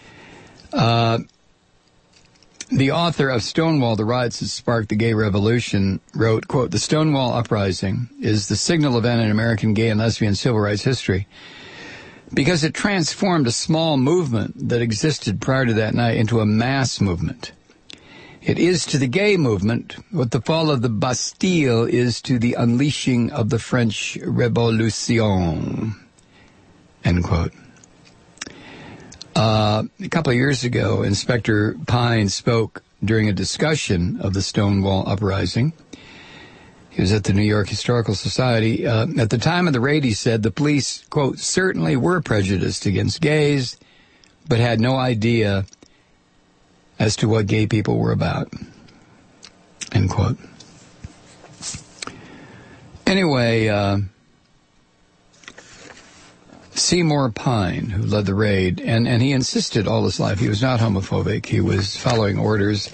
The author of Stonewall, The Riots That Sparked the Gay Revolution, wrote, quote, "The Stonewall Uprising is the signal event in American gay and lesbian civil rights history because it transformed a small movement that existed prior to that night into a mass movement. It is to the gay movement what the fall of the Bastille is to the unleashing of the French Revolution," end quote. A couple of years ago, Inspector Pine spoke during a discussion of the Stonewall Uprising. He was at the New York Historical Society. At the time of the raid, he said, the police, quote, "certainly were prejudiced against gays, but had no idea as to what gay people were about," end quote. Anyway, Seymour Pine, who led the raid, and he insisted all his life he was not homophobic. He was following orders.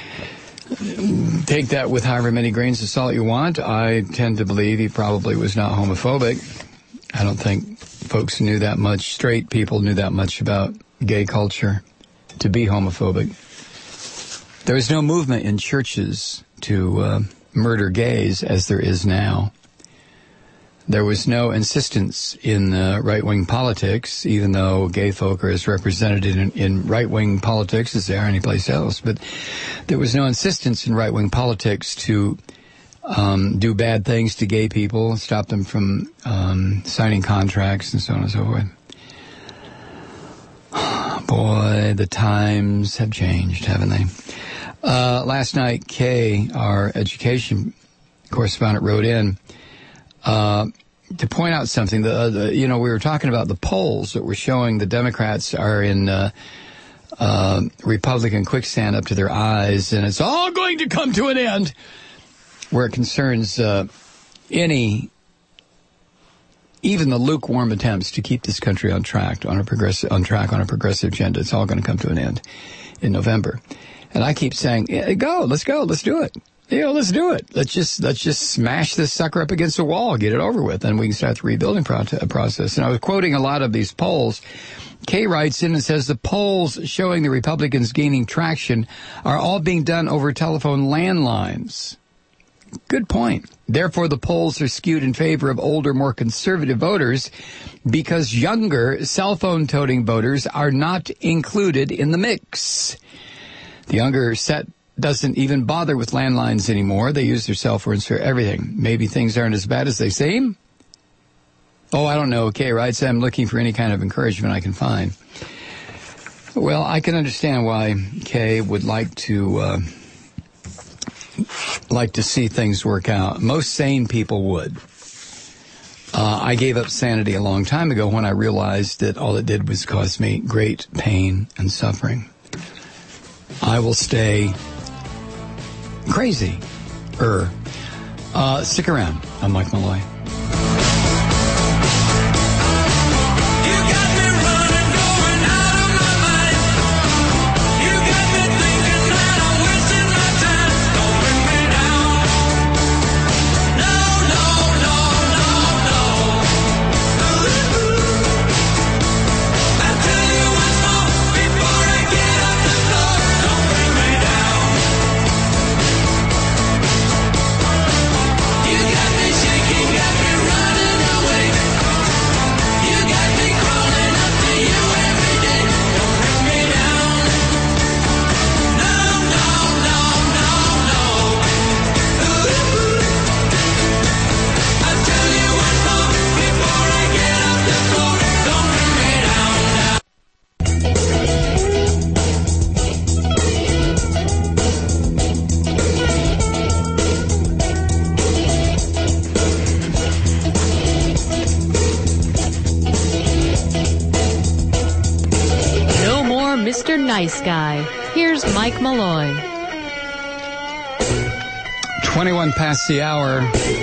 Take that with however many grains of salt you want. I tend to believe he probably was not homophobic. I don't think folks knew that much, straight people knew that much about gay culture to be homophobic. There was no movement in churches to murder gays as there is now. There was no insistence in right-wing politics, even though gay folk are as represented in right-wing politics as they are anyplace else. But there was no insistence in right-wing politics to do bad things to gay people, stop them from signing contracts and so on and so forth. Boy, the times have changed, haven't they? Last night, Kay, our education correspondent, wrote in to point out something. We were talking about the polls that were showing the Democrats are in Republican quicksand up to their eyes, and it's all going to come to an end, where it concerns even the lukewarm attempts to keep this country on track on a progressive agenda. It's all going to come to an end in November. And I keep saying, let's go, let's do it. Let's do it. Let's just smash this sucker up against the wall, get it over with, and we can start the rebuilding process. And I was quoting a lot of these polls. Kay writes in and says the polls showing the Republicans gaining traction are all being done over telephone landlines. Good point. Therefore, the polls are skewed in favor of older, more conservative voters because younger cell phone toting voters are not included in the mix. The younger set doesn't even bother with landlines anymore. They use their cell phones for everything. Maybe things aren't as bad as they seem. Oh, I don't know. Kay writes, I'm looking for any kind of encouragement I can find. Well, I can understand why Kay would like to see things work out. Most sane people would. I gave up sanity a long time ago when I realized that all it did was cause me great pain and suffering. I will stay crazy. Stick around. I'm Mike Malloy. Nice guy. Here's Mike Malloy. 21 past the hour.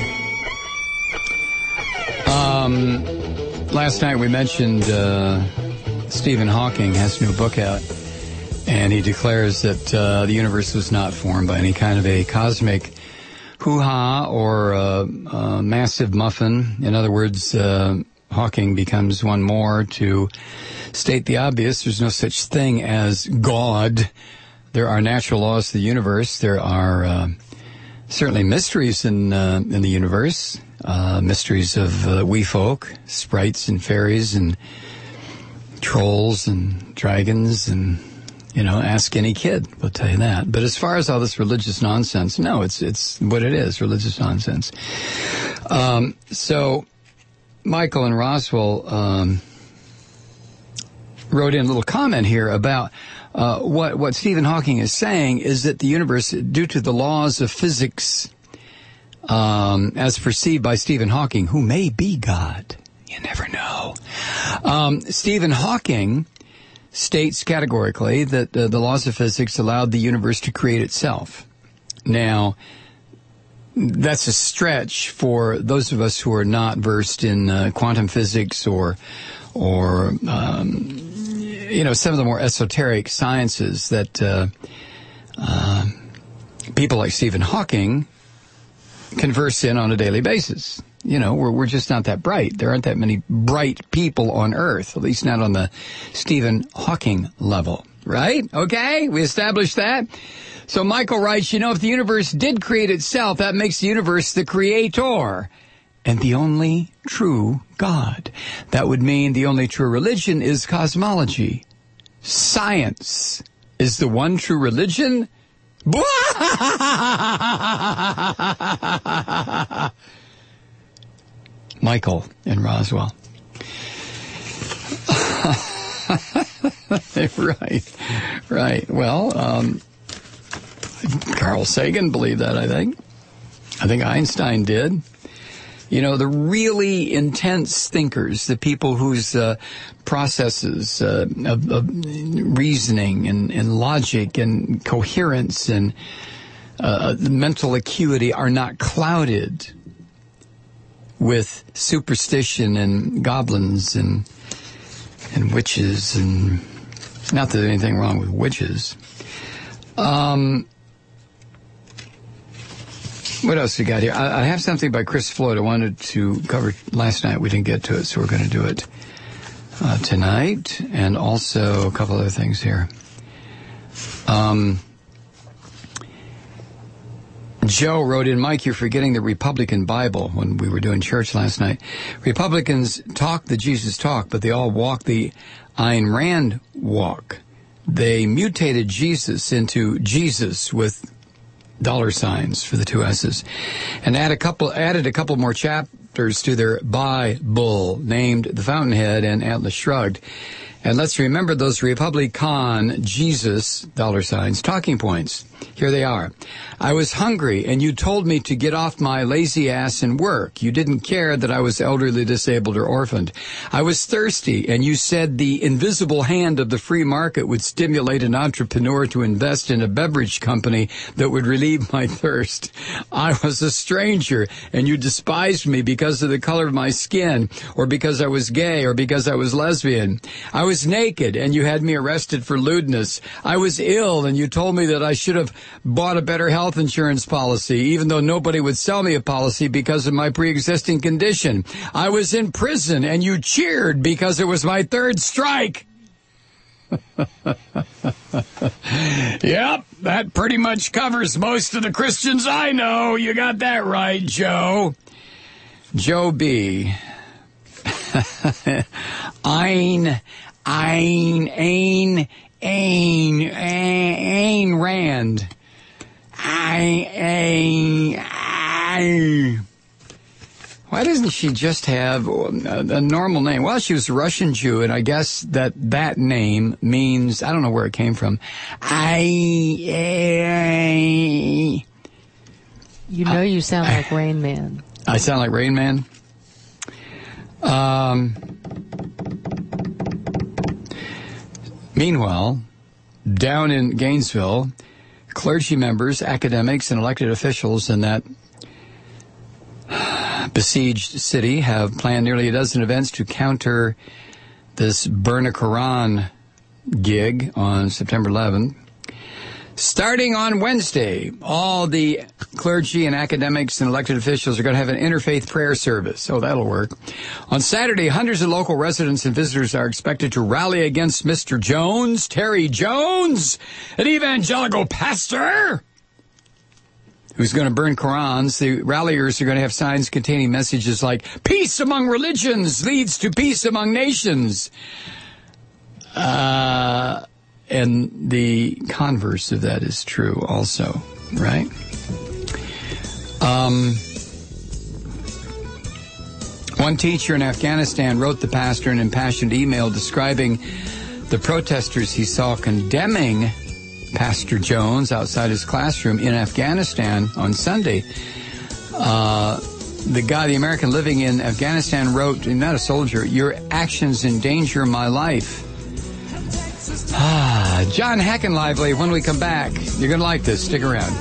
Last night we mentioned Stephen Hawking has a new book out, and he declares that the universe was not formed by any kind of a cosmic hoo-ha or massive muffin. In other words, Hawking becomes one more to state the obvious. There's no such thing as God. There are natural laws of the universe. There are certainly mysteries in the universe, mysteries of wee folk, sprites and fairies and trolls and dragons, and ask any kid, we'll tell you that. But as far as all this religious nonsense, no, it's what it is, religious nonsense. So Michael and Roswell wrote in a little comment here about what Stephen Hawking is saying is that the universe, due to the laws of physics, as perceived by Stephen Hawking, who may be God, you never know. Stephen Hawking states categorically that the laws of physics allowed the universe to create itself. Now, that's a stretch for those of us who are not versed in quantum physics or some of the more esoteric sciences that people like Stephen Hawking converse in on a daily basis. We're just not that bright. There aren't that many bright people on Earth, at least not on the Stephen Hawking level, right? Okay, we established that. So Michael writes, if the universe did create itself, that makes the universe the creator and the only true God. That would mean the only true religion is cosmology. Science is the one true religion? Michael and Roswell. Right. Well, Carl Sagan believed that, I think. I think Einstein did. You know, the really intense thinkers, the people whose processes of reasoning and logic and coherence and mental acuity are not clouded with superstition and goblins and witches, and not that there's anything wrong with witches. What else we got here? I have something by Chris Floyd I wanted to cover last night. We didn't get to it, so we're going to do it tonight. And also a couple other things here. Joe wrote in, Mike, you're forgetting the Republican Bible when we were doing church last night. Republicans talk the Jesus talk, but they all walk the Ayn Rand walk. They mutated Jesus into Jesus with $signs for the two S's, and added a couple more chapters to their Bible named The Fountainhead and Atlas Shrugged. And let's remember those Republican Jesus $signs talking points. Here they are. I was hungry, and you told me to get off my lazy ass and work. You didn't care that I was elderly, disabled, or orphaned. I was thirsty, and you said the invisible hand of the free market would stimulate an entrepreneur to invest in a beverage company that would relieve my thirst. I was a stranger, and you despised me because of the color of my skin, or because I was gay, or because I was lesbian. I was naked, and you had me arrested for lewdness. I was ill, and you told me that I should have bought a better health insurance policy, even though nobody would sell me a policy because of my pre-existing condition. I was in prison, and you cheered because it was my third strike. Yep, that pretty much covers most of the Christians I know. You got that right, Joe. Joe B. Ayn Rand. Why doesn't she just have a normal name? Well, she was a Russian Jew, and I guess that name means, I don't know where it came from. You know you sound like Rain Man. I sound like Rain Man? Meanwhile, down in Gainesville, clergy members, academics, and elected officials in that besieged city have planned nearly a dozen events to counter this Burn a Quran gig on September 11th. Starting on Wednesday, all the clergy and academics and elected officials are going to have an interfaith prayer service. Oh, that'll work. On Saturday, hundreds of local residents and visitors are expected to rally against Mr. Jones, Terry Jones, an evangelical pastor who's going to burn Qurans. The ralliers are going to have signs containing messages like, peace among religions leads to peace among nations. And the converse of that is true also, right? One teacher in Afghanistan wrote the pastor an impassioned email describing the protesters he saw condemning Pastor Jones outside his classroom in Afghanistan on Sunday. The American living in Afghanistan wrote, not a soldier, your actions endanger my life. John Heckenlively, when we come back, you're going to like this. Stick around.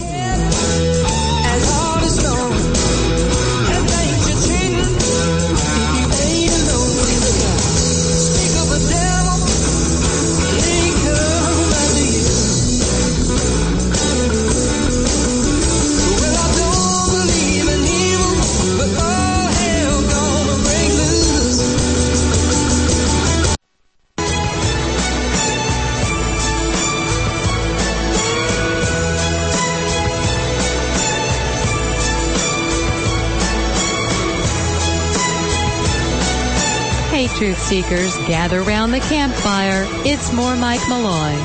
Truth seekers, gather round the campfire. It's more Mike Malloy.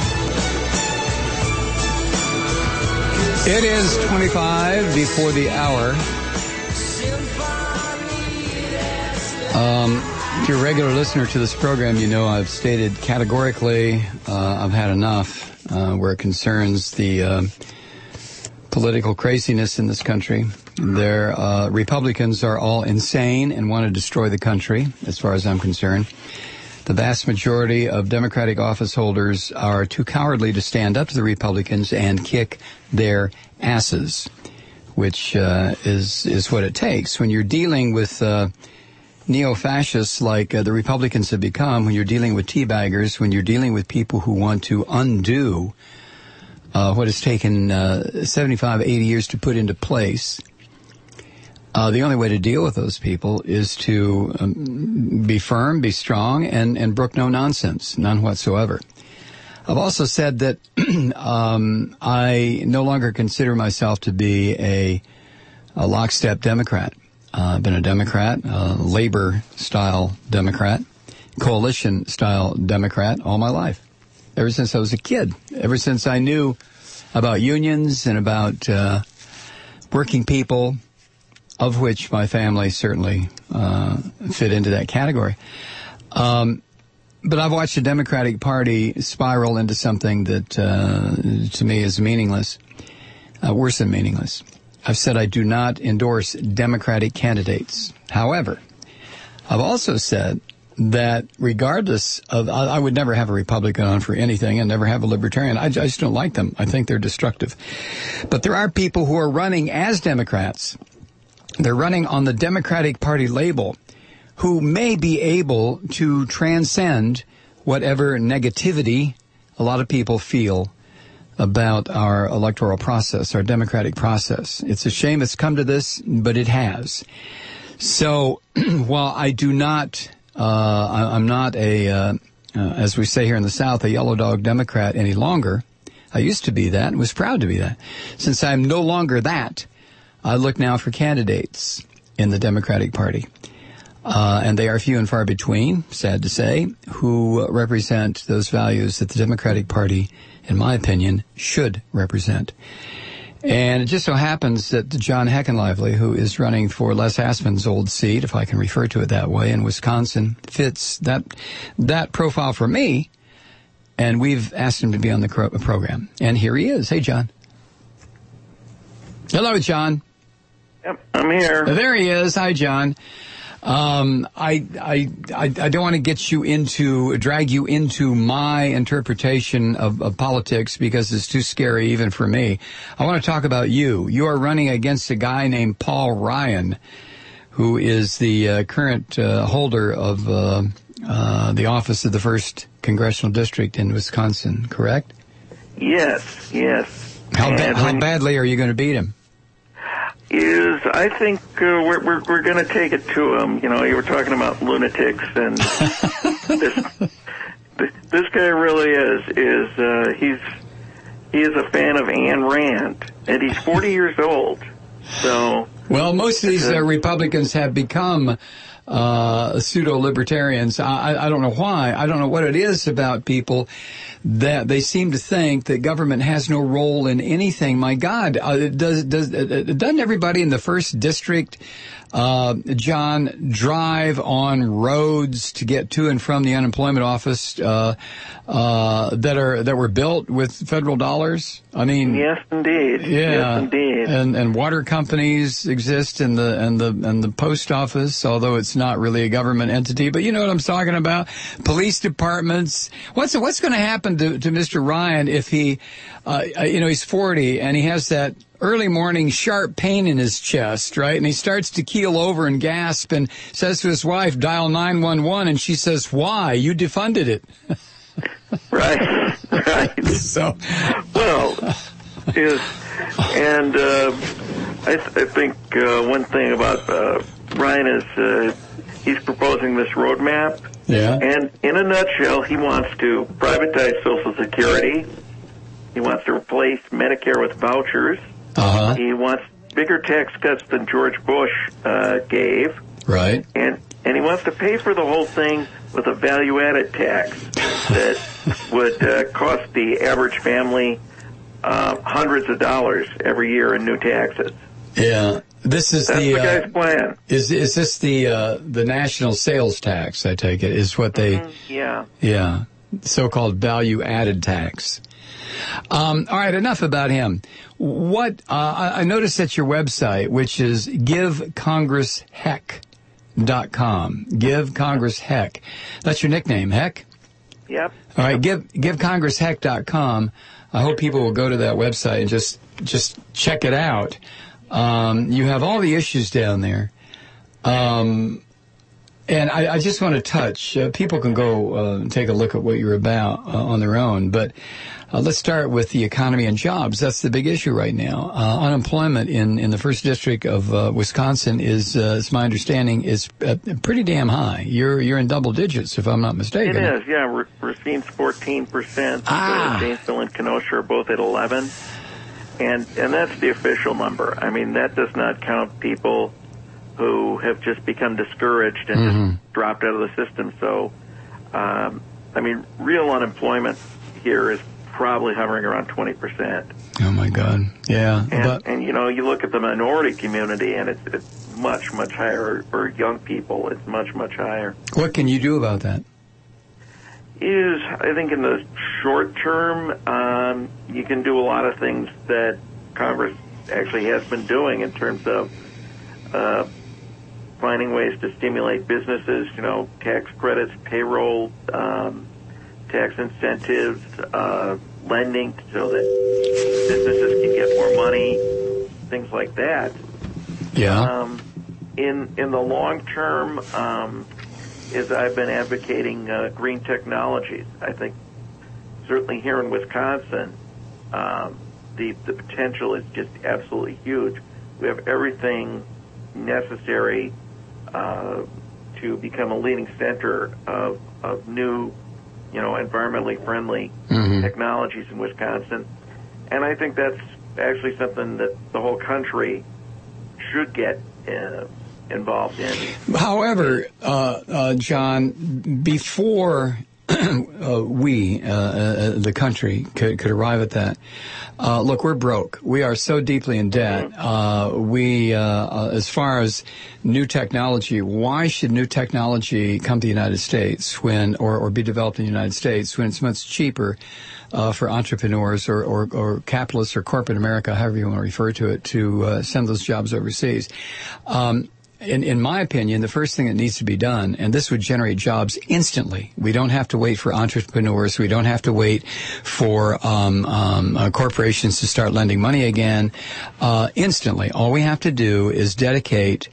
It is 25 before the hour. If you're a regular listener to this program, you know I've stated categorically I've had enough where it concerns the political craziness in this country. Republicans are all insane and want to destroy the country, as far as I'm concerned. The vast majority of Democratic office holders are too cowardly to stand up to the Republicans and kick their asses, which is what it takes. When you're dealing with neo-fascists like the Republicans have become, when you're dealing with teabaggers, when you're dealing with people who want to undo what has taken 75, 80 years to put into place, the only way to deal with those people is to be firm, be strong, and brook no nonsense, none whatsoever. I've also said that I no longer consider myself to be a lockstep Democrat. I've been a Democrat, a labor-style Democrat, coalition-style Democrat all my life, ever since I was a kid, ever since I knew about unions and about working people, of which my family certainly fit into that category. But I've watched the Democratic Party spiral into something that, to me, is meaningless, worse than meaningless. I've said I do not endorse Democratic candidates. However, I've also said that regardless of, I would never have a Republican on for anything and never have a Libertarian. I just don't like them. I think they're destructive. But there are people who are running as Democrats. They're running on the Democratic Party label, who may be able to transcend whatever negativity a lot of people feel about our electoral process, our democratic process. It's a shame it's come to this, but it has. So while I do not, I'm not as we say here in the South, a yellow dog Democrat any longer. I used to be that and was proud to be that. Since I'm no longer that, I look now for candidates in the Democratic Party. And they are few and far between, sad to say, who represent those values that the Democratic Party, in my opinion, should represent. And it just so happens that John Heckenlively, who is running for Les Aspin's old seat, if I can refer to it that way, in Wisconsin, fits that profile for me. And we've asked him to be on the program. And here he is. Hey, John. Hello, John. Yep, I'm here. There he is. Hi, John. I don't want to drag you into my interpretation of politics because it's too scary even for me. I want to talk about you. You are running against a guy named Paul Ryan, who is the current holder of the office of the 1st Congressional District in Wisconsin, correct? Yes. How badly are you going to beat him? I think we're going to take it to him. You know, you were talking about lunatics, and this guy really is he is a fan of Ayn Rand, and he's 40 years old. So well, most of these Republicans have become pseudo-libertarians. I don't know why. I don't know what it is about people that they seem to think that government has no role in anything. My God, doesn't everybody in the 1st District, John, drive on roads to get to and from the unemployment office that were built with federal dollars? I mean, yes, indeed. Yeah, yes, indeed. And water companies exist in the post office, although it's not really a government entity. But you know what I'm talking about? Police departments. What's going to happen to Mr. Ryan if he, he's 40 and he has that early morning sharp pain in his chest, right? And he starts to keel over and gasp and says to his wife, "Dial 911," and she says, "Why? You defunded it." Right. So, well, and I think one thing about Ryan is he's proposing this roadmap. Yeah. And in a nutshell, he wants to privatize Social Security. He wants to replace Medicare with vouchers. Uh-huh. He wants bigger tax cuts than George Bush gave. Right. And he wants to pay for the whole thing with a value-added tax that would cost the average family hundreds of dollars every year in new taxes. Yeah. This is That's the guy's plan. Is this the national sales tax? I take it is what they. Yeah. So-called value-added tax. All right, enough about him. What I noticed at your website, which is GiveCongressHeck.com. Give Congress Heck. That's your nickname, Heck? Yep. All right, GiveCongressHeck.com. I hope people will go to that website and just check it out. You have all the issues down there. And I just want to touch, people can go take a look at what you're about on their own, but let's start with the economy and jobs. That's the big issue right now. Unemployment in the first district of Wisconsin is, it's my understanding, is pretty damn high. You're in double digits, if I'm not mistaken. It is, yeah. Racine's 14%. Janesville and Kenosha are both at 11%. And that's the official number. I mean, that does not count people who have just become discouraged and just dropped out of the system. So, I mean, real unemployment here is probably hovering around 20%. Oh my God! Yeah, and you know, you look at the minority community, and it's much higher. For young people, it's much higher. What can you do about that? I think in the short term, you can do a lot of things that Congress actually has been doing in terms of finding ways to stimulate businesses, you know, tax credits, payroll, tax incentives, lending so that businesses can get more money, things like that. Yeah. In the long term, is I've been advocating green technologies. I think certainly here in Wisconsin, the potential is just absolutely huge. We have everything necessary to become a leading center of new, you know, environmentally friendly technologies in Wisconsin. And I think that's actually something that the whole country should get involved in. However, John, before we, the country, could arrive at that, look, we're broke. We are so deeply in debt. As far as new technology, why should new technology come to the United States or be developed in the United States when it's much cheaper for entrepreneurs or capitalists or corporate America, however you want to refer to it, to send those jobs overseas? In my opinion, the first thing that needs to be done, and this would generate jobs instantly. We don't have to wait for entrepreneurs. We don't have to wait for corporations to start lending money again. Instantly, all we have to do is dedicate,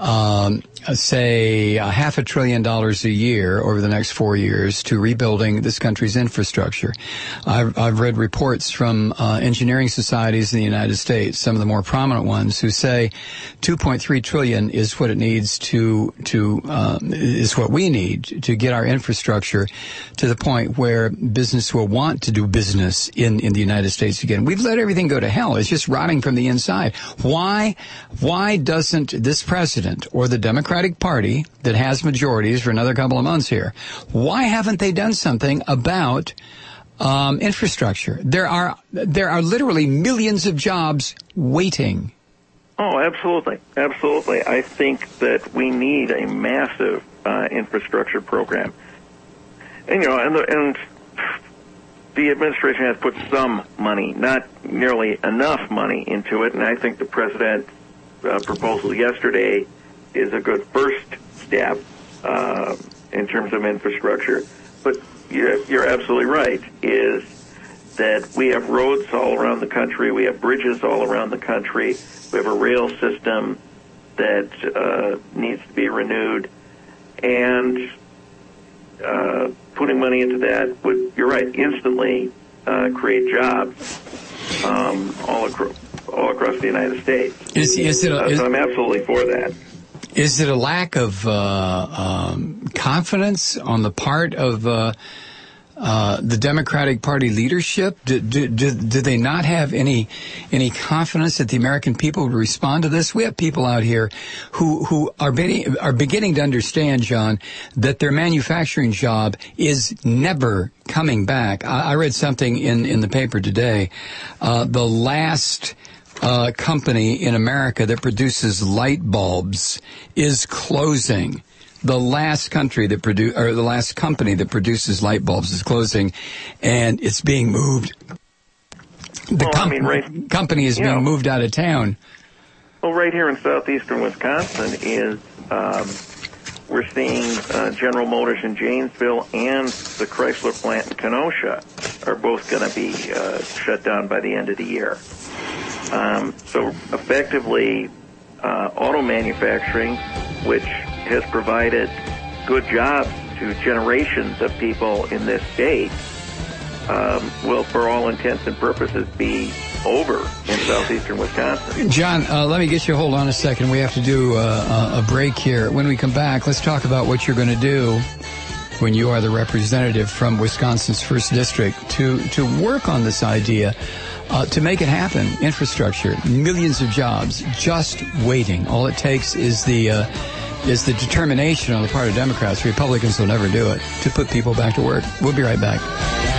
say, $500 billion a year over the next 4 years to rebuilding this country's infrastructure. I've read reports from engineering societies in the United States, some of the more prominent ones, who say $2.3 trillion is what it needs is what we need to get our infrastructure to the point where business will want to do business in the United States again. We've let everything go to hell. It's just rotting from the inside. Why doesn't this president or the Democratic Party that has majorities for another couple of months here, why haven't they done something about infrastructure? There are literally millions of jobs waiting. Oh, absolutely. Absolutely. I think that we need a massive infrastructure program. And, you know, and the administration has put some money, not nearly enough money into it, and I think the president's proposal yesterday is a good first step in terms of infrastructure. But you're absolutely right, is that we have roads all around the country, we have bridges all around the country, we have a rail system that needs to be renewed, and putting money into that would, you're right, instantly create jobs all across the United States. So I'm absolutely for that. Is it a lack of confidence on the part of the Democratic Party leadership? Do they not have any confidence that the American people would respond to this? We have people out here who are beginning to understand, John, that their manufacturing job is never coming back. I read something in the paper today. The last company in America that produces light bulbs is closing. The last company that produces light bulbs is closing, and it's being moved. Company is being moved out of town. Well, right here in southeastern Wisconsin is we're seeing General Motors in Janesville and the Chrysler plant in Kenosha are both going to be shut down by the end of the year. So effectively, auto manufacturing, which has provided good jobs to generations of people in this state, will, for all intents and purposes, be over in southeastern Wisconsin. John, let me get you. Hold on a second. We have to do a break here. When we come back, let's talk about what you're going to do when you are the representative from Wisconsin's 1st District to work on this idea, to make it happen. Infrastructure, millions of jobs, just waiting. All it takes is the determination on the part of Democrats. Republicans will never do it, to put people back to work. We'll be right back.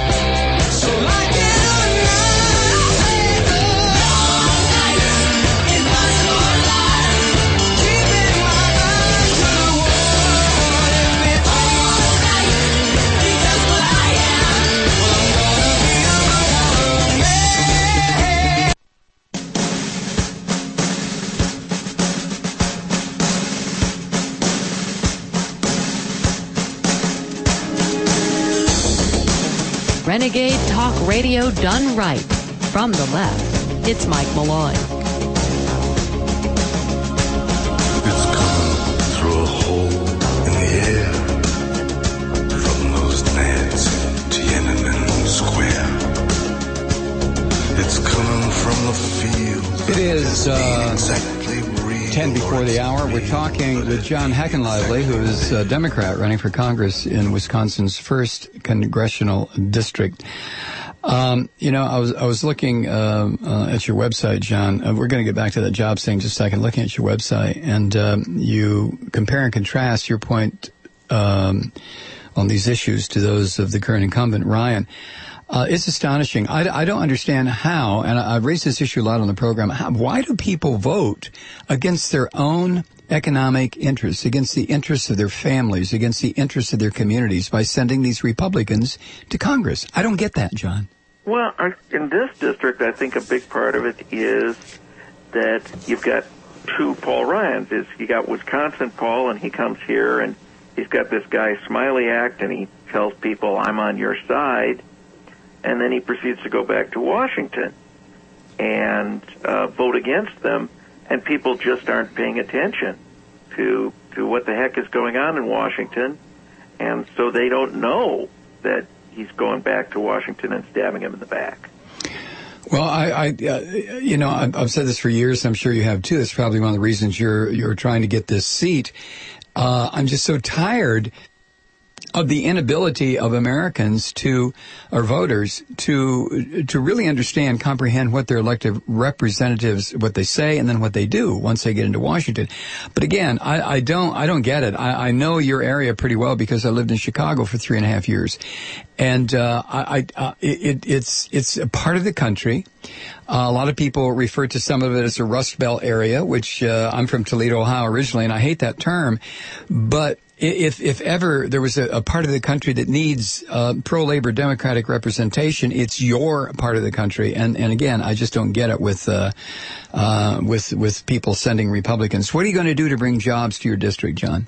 Renegade Talk Radio done right. From the left, it's Mike Malloy. It's coming through a hole in the air from those nads to Tiananmen Square. It's coming from the field. It is 10 before the hour. We're talking with John Heckenlively, who is a Democrat running for Congress in Wisconsin's 1st congressional district. I was looking at your website, John. We're going to get back to that jobs thing in just a second. Looking at your website, and you compare and contrast your point on these issues to those of the current incumbent, Ryan. It's astonishing. I don't understand how, and I've raised this issue a lot on the program, why do people vote against their own economic interests, against the interests of their families, against the interests of their communities by sending these Republicans to Congress? I don't get that, John. Well, in this district, I think a big part of it is that you've got two Paul Ryans. You got Wisconsin Paul, and he comes here, and he's got this guy Smiley Act, and he tells people, I'm on your side. And then he proceeds to go back to Washington and vote against them, and people just aren't paying attention to what the heck is going on in Washington, and so they don't know that he's going back to Washington and stabbing him in the back. Well, I've said this for years, and I'm sure you have too. It's probably one of the reasons you're trying to get this seat. I'm just so tired of the inability of Americans or voters to really understand, comprehend what their elected representatives, what they say, and then what they do once they get into Washington. But again, I don't get it. I know your area pretty well because I lived in Chicago for 3.5 years. And, it's a part of the country. A lot of people refer to some of it as a Rust Belt area, which, I'm from Toledo, Ohio originally, and I hate that term. But if ever there was a part of the country that needs pro-labor Democratic representation, it's your part of the country. And again, I just don't get it with people sending Republicans. What are you going to do to bring jobs to your district, John?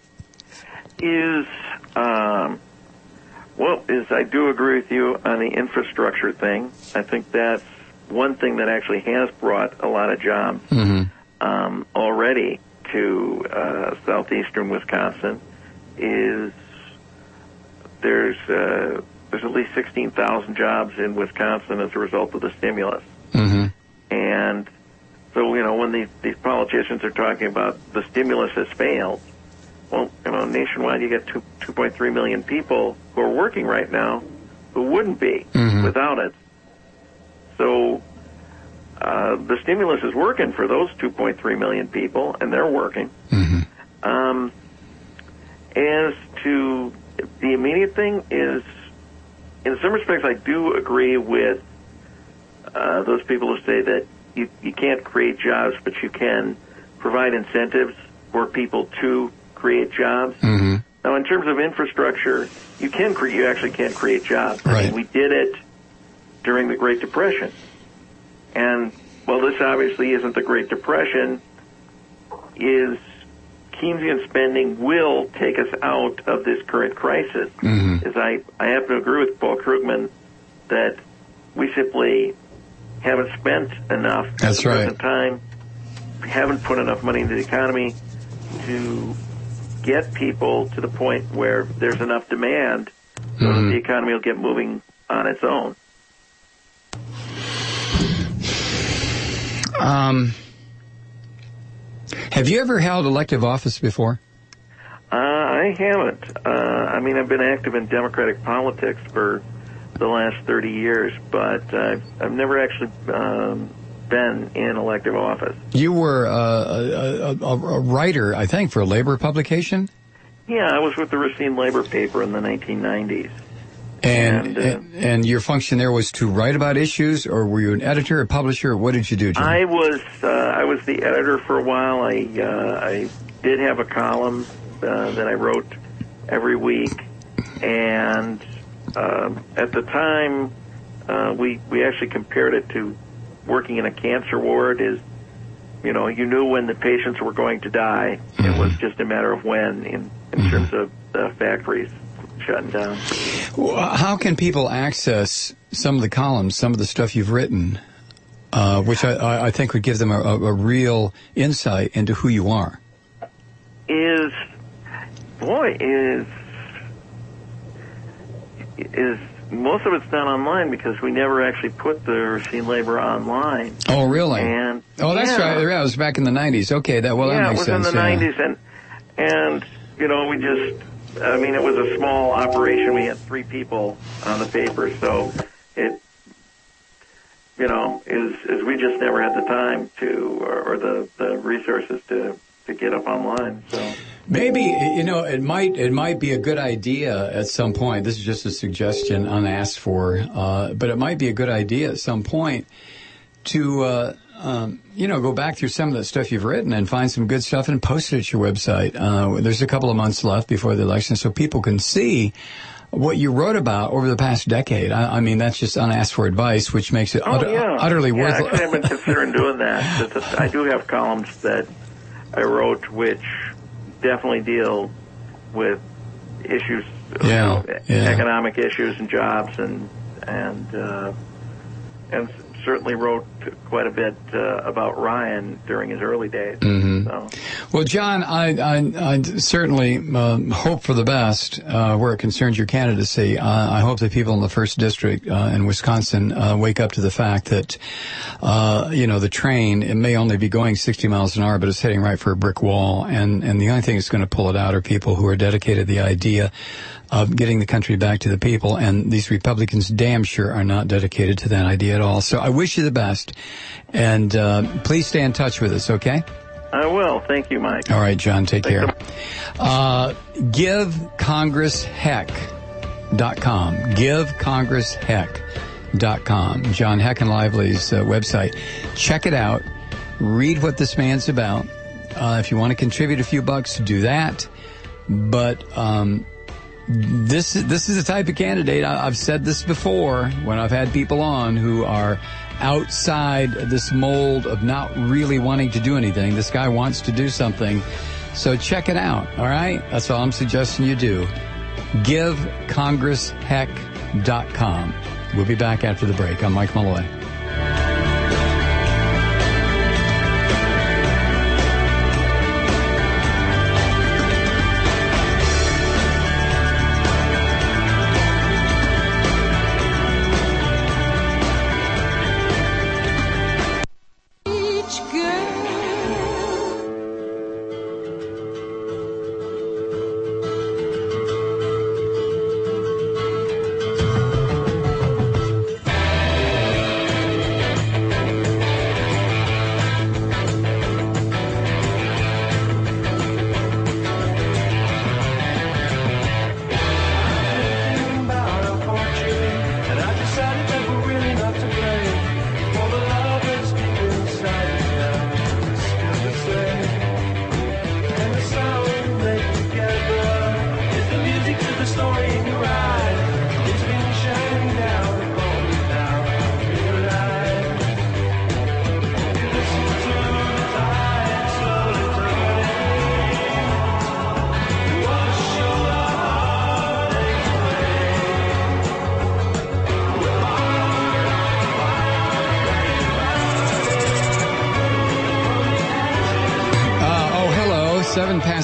I do agree with you on the infrastructure thing. I think that's one thing that actually has brought a lot of jobs already to southeastern Wisconsin. Is there's at least 16,000 jobs in Wisconsin as a result of the stimulus. And so, when these politicians are talking about the stimulus has failed, well, nationwide you get 2.3 million people who are working right now who wouldn't be without it. So the stimulus is working for those 2.3 million people, and they're working. As to the immediate thing is, in some respects, I do agree with those people who say that you can't create jobs, but you can provide incentives for people to create jobs. Mm-hmm. Now, in terms of infrastructure, you actually can create jobs. Right. I mean, we did it during the Great Depression. And, well, this obviously isn't the Great Depression, Keynesian spending will take us out of this current crisis. Mm-hmm. As I happen to agree with Paul Krugman that we simply haven't spent enough That's at the right. present time. We haven't put enough money into the economy to get people to the point where there's enough demand so that the economy will get moving on its own. Have you ever held elective office before? I haven't. I mean, I've been active in Democratic politics for the last 30 years, but I've never actually been in elective office. You were a writer, I think, for a labor publication? Yeah, I was with the Racine Labor paper in the 1990s. And your function there was to write about issues, or were you an editor, a publisher, or what did you do, Jim? I was the editor for a while. I did have a column that I wrote every week, and at the time we actually compared it to working in a cancer ward. You knew when the patients were going to die. It was just a matter of when in terms of the factories shutting down. How can people access some of the columns, some of the stuff you've written, which I think would give them a real insight into who you are? Most of it's done online because we never actually put the Racine Labor online. Oh, really? And that's right. Yeah, it was back in the 90s. Okay, that makes sense. It was in the 90s, and we just. I mean, it was a small operation. We had 3 people on the paper, so it, is we just never had the time to, or the resources to get up online. So maybe it might be a good idea at some point. This is just a suggestion, unasked for, but it might be a good idea at some point to. Go back through some of the stuff you've written and find some good stuff and post it at your website. There's a couple of months left before the election, so people can see what you wrote about over the past decade. I mean, that's just unasked for advice, which makes it utterly worthless. Actually, I've been considering doing that. I do have columns that I wrote which definitely deal with issues, economic issues and jobs, and certainly wrote quite a bit about Ryan during his early days. Mm-hmm. So. Well, John, I certainly hope for the best where it concerns your candidacy. I hope that people in the 1st District in Wisconsin wake up to the fact that, the train, it may only be going 60 miles an hour, but it's heading right for a brick wall. And the only thing that's going to pull it out are people who are dedicated to the idea of getting the country back to the people, and these Republicans damn sure are not dedicated to that idea at all. So I wish you the best, and please stay in touch with us, okay? I will. Thank you, Mike. All right, John, take care. GiveCongressHeck.com. GiveCongressHeck.com. John Heckenlively's website. Check it out. Read what this man's about. If you want to contribute a few bucks, do that. But this is the type of candidate, I've said this before when I've had people on who are outside this mold of not really wanting to do anything. This guy wants to do something. So check it out, all right? That's all I'm suggesting you do. GiveCongressHeck.com. We'll be back after the break. I'm Mike Malloy.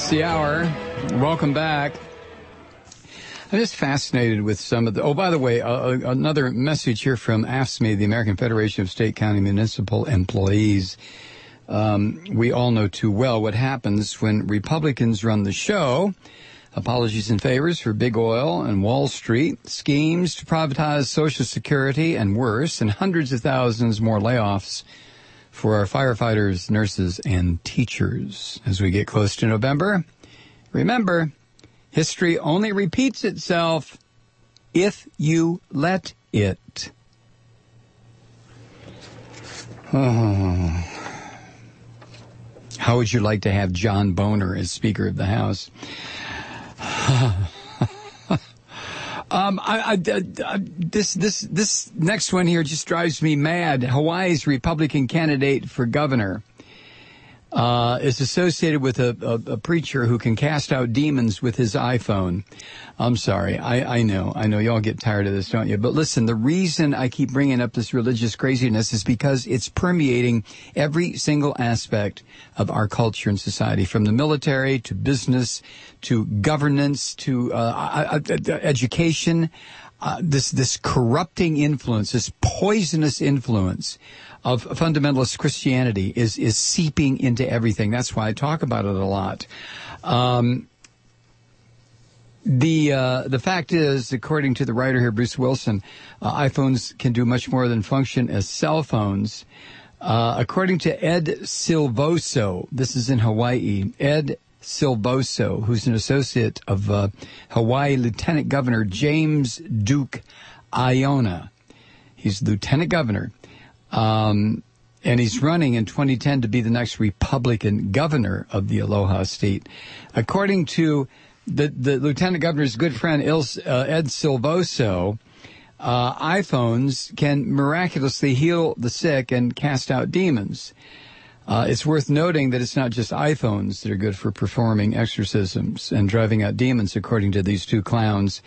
It's the hour. Welcome back. I'm just fascinated with some of the... Oh, by the way, another message here from AFSCME, the American Federation of State, County, Municipal Employees. We all know too well what happens when Republicans run the show. Apologies and favors for Big Oil and Wall Street, schemes to privatize Social Security, and worse, and hundreds of thousands more layoffs for our firefighters, nurses, and teachers. As we get close to November, remember, history only repeats itself if you let it. Oh. How would you like to have John Boehner as Speaker of the House? This next one here just drives me mad. Hawaii's Republican candidate for governor is associated with a preacher who can cast out demons with his iPhone. I'm sorry. I know y'all get tired of this, don't you? But listen, the reason I keep bringing up this religious craziness is because it's permeating every single aspect of our culture and society, from the military to business to governance to education. This corrupting influence, this poisonous influence of fundamentalist Christianity is seeping into everything. That's why I talk about it a lot. The fact is, according to the writer here, Bruce Wilson, iPhones can do much more than function as cell phones. According to Ed Silvoso, this is in Hawaii, Ed Silvoso, who's an associate of Hawaii Lieutenant Governor James Duke Aiona. He's Lieutenant Governor. And he's running in 2010 to be the next Republican governor of the Aloha State. According to the Lieutenant Governor's good friend, Ed Silvoso, iPhones can miraculously heal the sick and cast out demons. It's worth noting that it's not just iPhones that are good for performing exorcisms and driving out demons, according to these two clowns.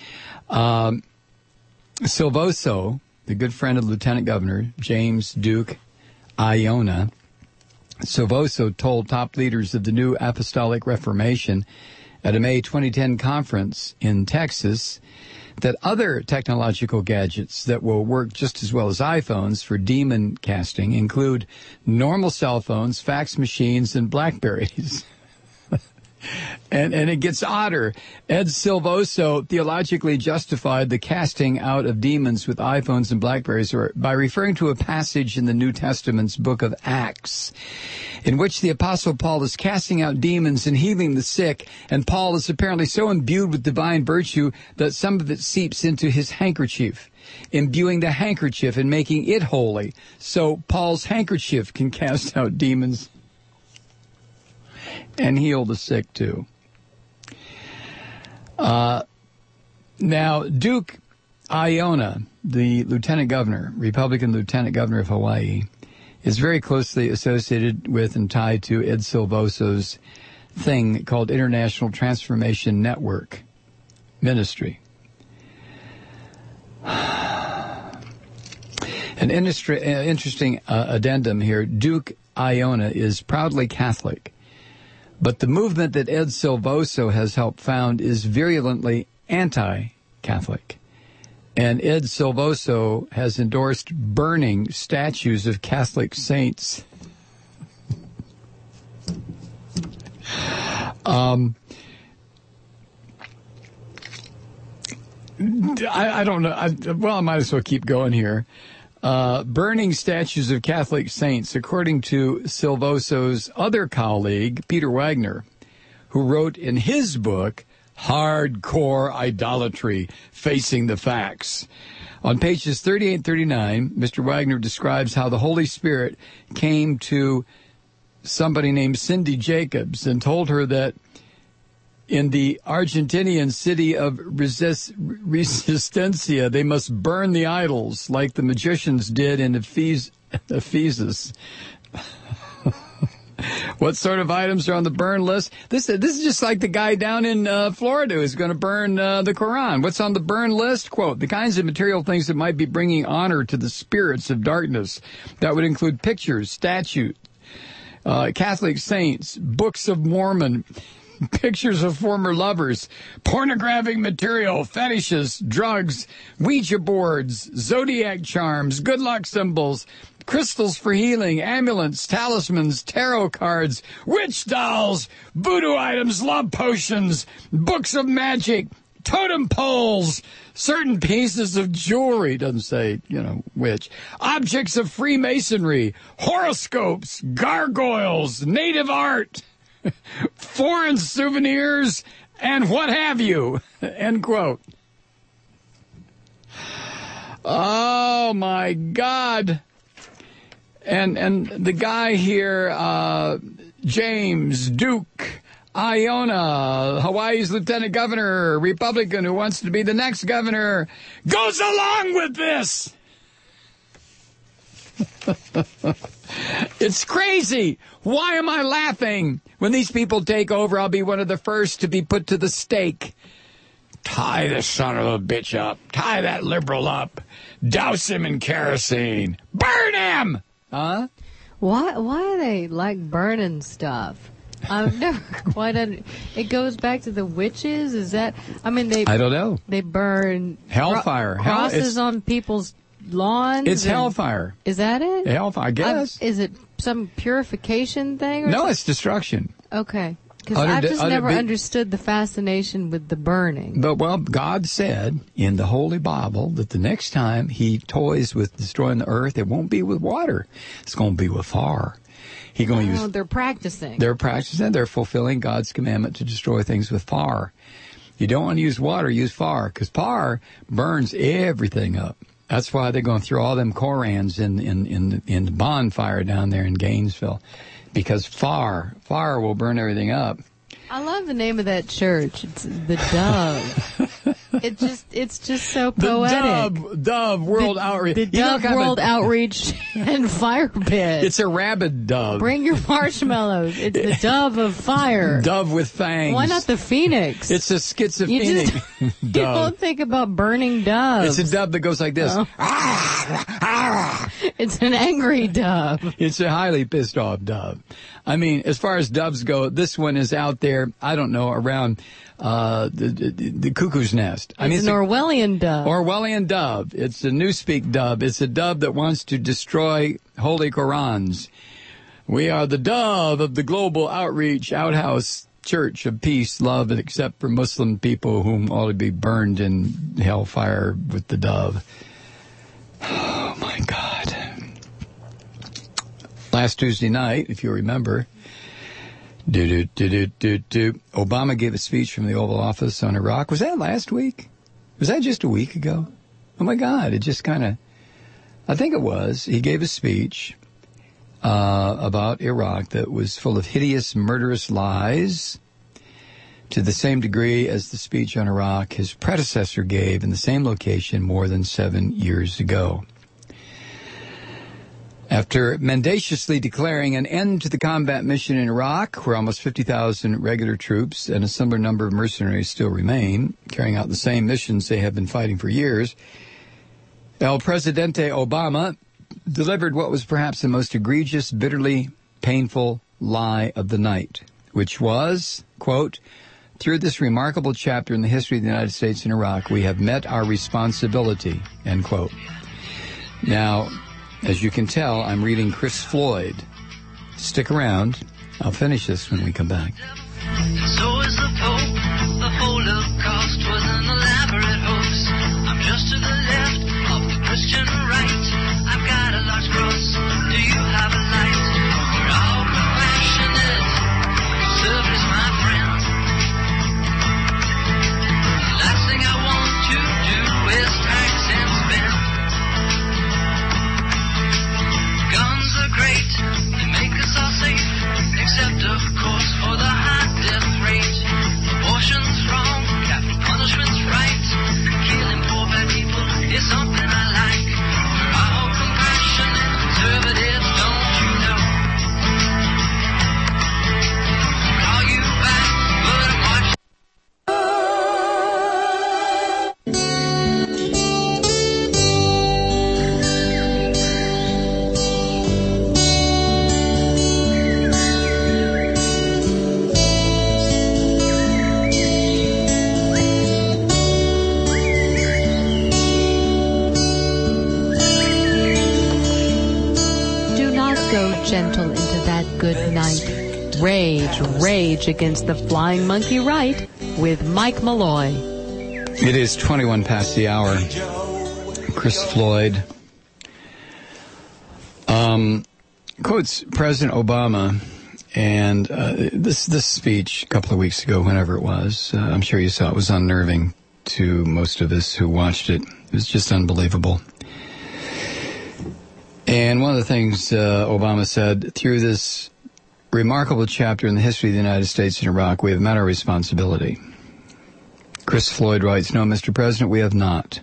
Silvoso, the good friend of Lieutenant Governor James Duke Aiona, Silvoso told top leaders of the New Apostolic Reformation at a May 2010 conference in Texas that other technological gadgets that will work just as well as iPhones for demon casting include normal cell phones, fax machines, and BlackBerries. And it gets odder. Ed Silvoso theologically justified the casting out of demons with iPhones and BlackBerries by referring to a passage in the New Testament's book of Acts, in which the Apostle Paul is casting out demons and healing the sick, and Paul is apparently so imbued with divine virtue that some of it seeps into his handkerchief, imbuing the handkerchief and making it holy, so Paul's handkerchief can cast out demons and heal the sick too. Now, Duke Aiona, the Lieutenant Governor, Republican Lieutenant Governor of Hawaii, is very closely associated with and tied to Ed Silvoso's thing called International Transformation Network Ministry. An interesting addendum here. Duke Aiona is proudly Catholic, but the movement that Ed Silvoso has helped found is virulently anti-Catholic. And Ed Silvoso has endorsed burning statues of Catholic saints. I don't know. I might as well keep going here. Burning statues of Catholic saints, according to Silvoso's other colleague, Peter Wagner, who wrote in his book, Hardcore Idolatry, Facing the Facts. On pages 38 and 39, Mr. Wagner describes how the Holy Spirit came to somebody named Cindy Jacobs and told her that in the Argentinian city of Resistencia, they must burn the idols like the magicians did in Ephesus. What sort of items are on the burn list? This is just like the guy down in Florida who's going to burn the Quran. What's on the burn list? Quote, the kinds of material things that might be bringing honor to the spirits of darkness. That would include pictures, statues, Catholic saints, books of Mormon, pictures of former lovers, pornographic material, fetishes, drugs, Ouija boards, zodiac charms, good luck symbols, crystals for healing, amulets, talismans, tarot cards, witch dolls, voodoo items, love potions, books of magic, totem poles, certain pieces of jewelry, doesn't say, which, objects of Freemasonry, horoscopes, gargoyles, native art, foreign souvenirs, and what have you, end quote. Oh, my God. And the guy here, James Duke Iona, Hawaii's lieutenant governor, Republican who wants to be the next governor, goes along with this. It's crazy. Why am I laughing? When these people take over, I'll be one of the first to be put to the stake. Tie the son of a bitch up. Tie that liberal up. Douse him in kerosene. Burn him! Huh? Why are they like burning stuff? I've never quite it goes back to the witches. Is that? I mean, I don't know. They burn hellfire crosses on people's lawns. It's hellfire. Is that it? Hellfire, I guess. Is it some purification thing? Or no, something? It's destruction. Okay. Because I've just never understood the fascination with the burning. But, well, God said in the Holy Bible that the next time he toys with destroying the earth, it won't be with water. It's going to be with fire. They're practicing. They're practicing. They're fulfilling God's commandment to destroy things with fire. You don't want to use water, use fire, because fire burns everything up. That's why they're going to throw all them Korans in the bonfire down there in Gainesville, because fire will burn everything up. I love the name of that church. It's the Dove. It's just so poetic. The Dove World Outreach. The Dove World Outreach and Fire Pit. It's a rabid dove. Bring your marshmallows. It's the Dove of Fire. Dove with fangs. Why not the Phoenix? It's a schizophrenic dove. You don't think about burning doves. It's a dove that goes like this. Oh. It's an angry dove. It's a highly pissed off dove. I mean, as far as doves go, this one is out there, I don't know, around the cuckoo's nest. It's an Orwellian dove. Orwellian dove. It's a Newspeak dove. It's a dove that wants to destroy holy Korans. We are the dove of the global outreach outhouse church of peace, love, except for Muslim people whom ought to be burned in hellfire with the dove. Oh, my God. Last Tuesday night, if you remember, Obama gave a speech from the Oval Office on Iraq. Was that last week? Was that just a week ago? Oh, my God. It just kind of, I think it was. He gave a speech about Iraq that was full of hideous, murderous lies to the same degree as the speech on Iraq his predecessor gave in the same location more than 7 years ago. After mendaciously declaring an end to the combat mission in Iraq, where almost 50,000 regular troops and a similar number of mercenaries still remain, carrying out the same missions they have been fighting for years, El Presidente Obama delivered what was perhaps the most egregious, bitterly painful lie of the night, which was, quote, "Through this remarkable chapter in the history of the United States in Iraq, we have met our responsibility," end quote. Now, as you can tell, I'm reading Chris Floyd. Stick around. I'll finish this when we come back. So is the Pope. The Holocaust was an elaborate hoax. I'm just to the left of the Christian right. I've got a large cross. Do you have a light? We're all compassionate. Service, my friend. The last thing I want to do is tax and spend. Guns are great, they make us all safe, except of course for the high death rate. gentle into that good night. Rage, rage against the flying monkey right with Mike Malloy. It is 21 past the hour. Chris Floyd quotes President Obama, and this speech a couple of weeks ago, whenever it was, I'm sure you saw it, was unnerving to most of us who watched it. It was just unbelievable. And one of the things Obama said, through this remarkable chapter in the history of the United States and Iraq, we have met our responsibility. Chris Floyd writes, "No, Mr. President, we have not.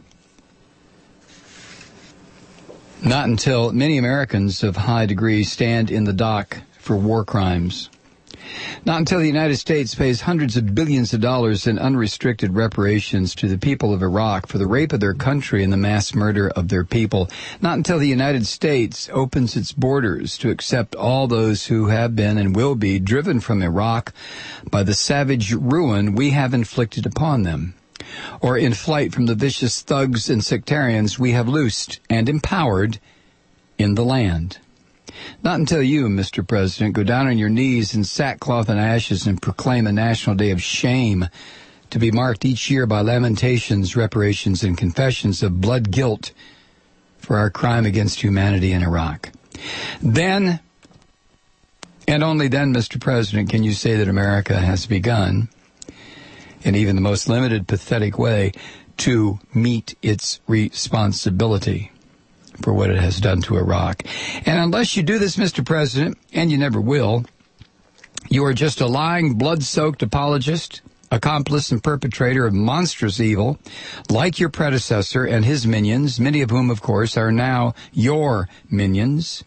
Not until many Americans of high degree stand in the dock for war crimes. Not until the United States pays hundreds of billions of dollars in unrestricted reparations to the people of Iraq for the rape of their country and the mass murder of their people. Not until the United States opens its borders to accept all those who have been and will be driven from Iraq by the savage ruin we have inflicted upon them, or in flight from the vicious thugs and sectarians we have loosed and empowered in the land. Not until you, Mr. President, go down on your knees in sackcloth and ashes and proclaim a national day of shame to be marked each year by lamentations, reparations, and confessions of blood guilt for our crime against humanity in Iraq. Then, and only then, Mr. President, can you say that America has begun, in even the most limited, pathetic way, to meet its responsibility for what it has done to Iraq. And unless you do this, Mr. President, and you never will, you are just a lying, blood-soaked apologist, accomplice, and perpetrator of monstrous evil, like your predecessor and his minions, many of whom, of course, are now your minions.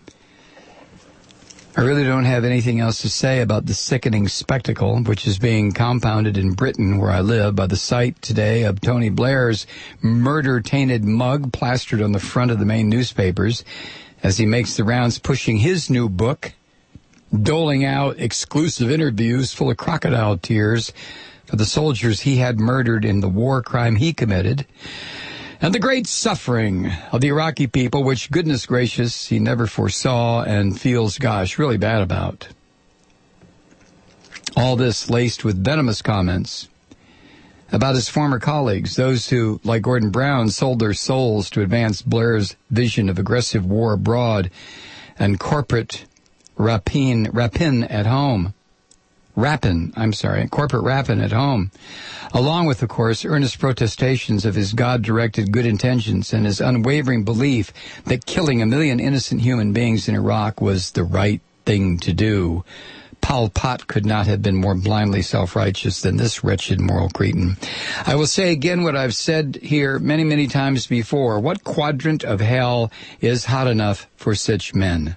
I really don't have anything else to say about the sickening spectacle which is being compounded in Britain, where I live, by the sight today of Tony Blair's murder-tainted mug plastered on the front of the main newspapers as he makes the rounds pushing his new book, doling out exclusive interviews full of crocodile tears for the soldiers he had murdered in the war crime he committed, and the great suffering of the Iraqi people, which, goodness gracious, he never foresaw and feels, gosh, really bad about. All this laced with venomous comments about his former colleagues, those who, like Gordon Brown, sold their souls to advance Blair's vision of aggressive war abroad and corporate rapine at home. Corporate rapine at home, along with, of course, earnest protestations of his God-directed good intentions and his unwavering belief that killing 1 million innocent human beings in Iraq was the right thing to do. Pol Pot could not have been more blindly self-righteous than this wretched moral cretin. I will say again what I've said here many, many times before. What quadrant of hell is hot enough for such men?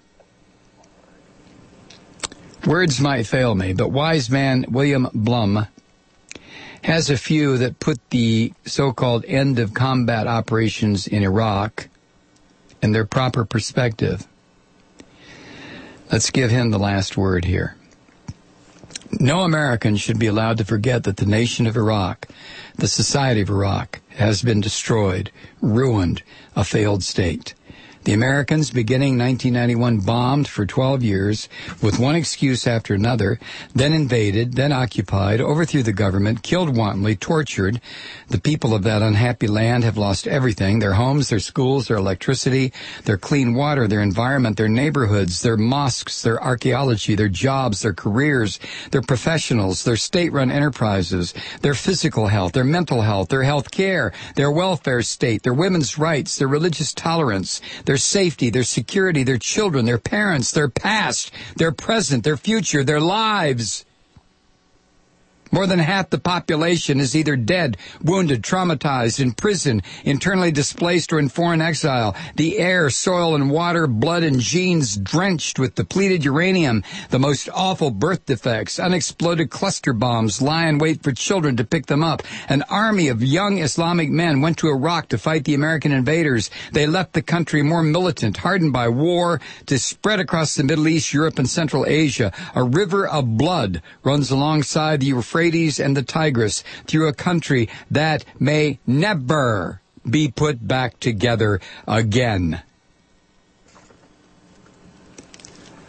Words might fail me, but wise man William Blum has a few that put the so-called end of combat operations in Iraq in their proper perspective. Let's give him the last word here. No American should be allowed to forget that the nation of Iraq, the society of Iraq, has been destroyed, ruined, a failed state. The Americans, beginning 1991, bombed for 12 years with one excuse after another, then invaded, then occupied, overthrew the government, killed wantonly, tortured. The people of that unhappy land have lost everything: their homes, their schools, their electricity, their clean water, their environment, their neighborhoods, their mosques, their archaeology, their jobs, their careers, their professionals, their state-run enterprises, their physical health, their mental health, their health care, their welfare state, their women's rights, their religious tolerance, their safety, their security, their children, their parents, their past, their present, their future, their lives. More than half the population is either dead, wounded, traumatized, in prison, internally displaced, or in foreign exile. The air, soil, and water, blood, and genes drenched with depleted uranium, the most awful birth defects, unexploded cluster bombs lie in wait for children to pick them up. An army of young Islamic men went to Iraq to fight the American invaders. They left the country more militant, hardened by war, to spread across the Middle East, Europe, and Central Asia. A river of blood runs alongside the Euphrates and the Tigris through a country that may never be put back together again.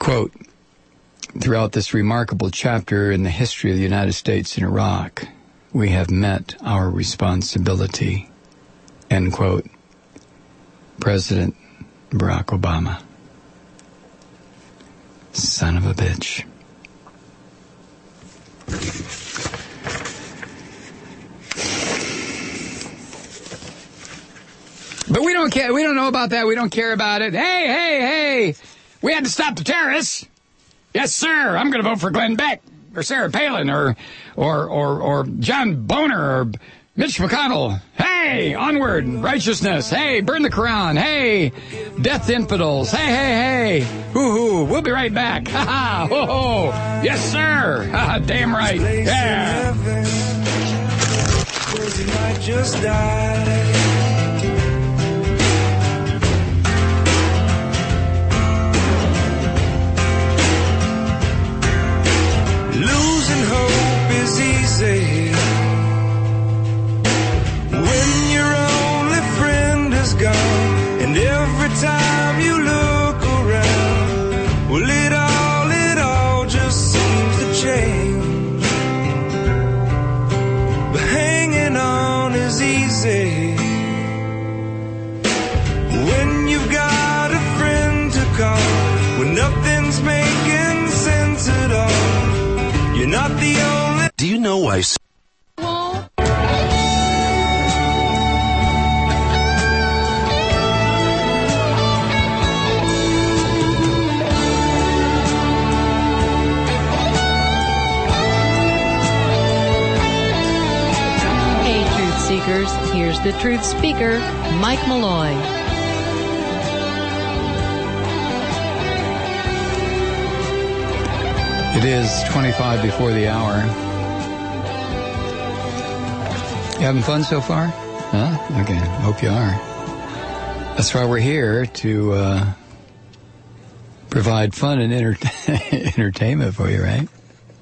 Quote, throughout this remarkable chapter in the history of the United States and Iraq, we have met our responsibility. End quote. President Barack Obama. Son of a bitch. But we don't care. We don't know about that. We don't care about it. Hey! We had to stop the terrorists. Yes, sir. I'm going to vote for Glenn Beck or Sarah Palin or John Boehner or Mitch McConnell. Hey, onward, righteousness. Hey, burn the Quran. Hey, death to infidels. Hey. Hoo-hoo. We'll be right back. Ha-ha. Ho-ho. Yes, sir. Ha-ha. Damn right. Yeah. He might just die. Losing hope is easy when your only friend is gone, and every time you look around, well, it all just seems to change. But hanging on is easy when you've got a friend to call, when nothing's making sense at all. You're not the only. Do you know why? Hey, Truth Seekers, here's the Truth Speaker, Mike Malloy. It is 25 before the hour. You having fun so far? Huh? Okay, hope you are. That's why we're here, to provide fun and entertainment for you, right?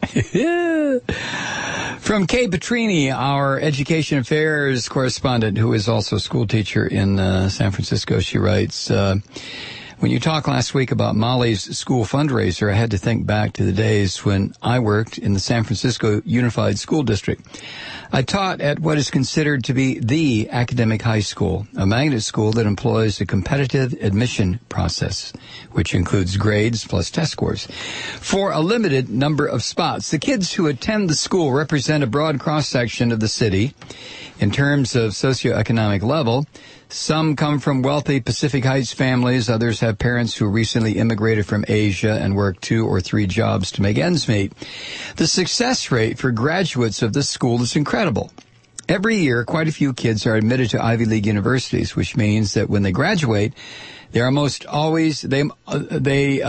From Kay Petrini, our education affairs correspondent, who is also a school teacher in San Francisco, she writes, when you talked last week about Molly's school fundraiser, I had to think back to the days when I worked in the San Francisco Unified School District. I taught at what is considered to be the academic high school, a magnet school that employs a competitive admission process, which includes grades plus test scores, for a limited number of spots. The kids who attend the school represent a broad cross-section of the city in terms of socioeconomic level. Some come from wealthy Pacific Heights families. Others have parents who recently immigrated from Asia and work 2 or 3 jobs to make ends meet. The success rate for graduates of this school is incredible. Every year, quite a few kids are admitted to Ivy League universities, which means that when they graduate, they almost always do very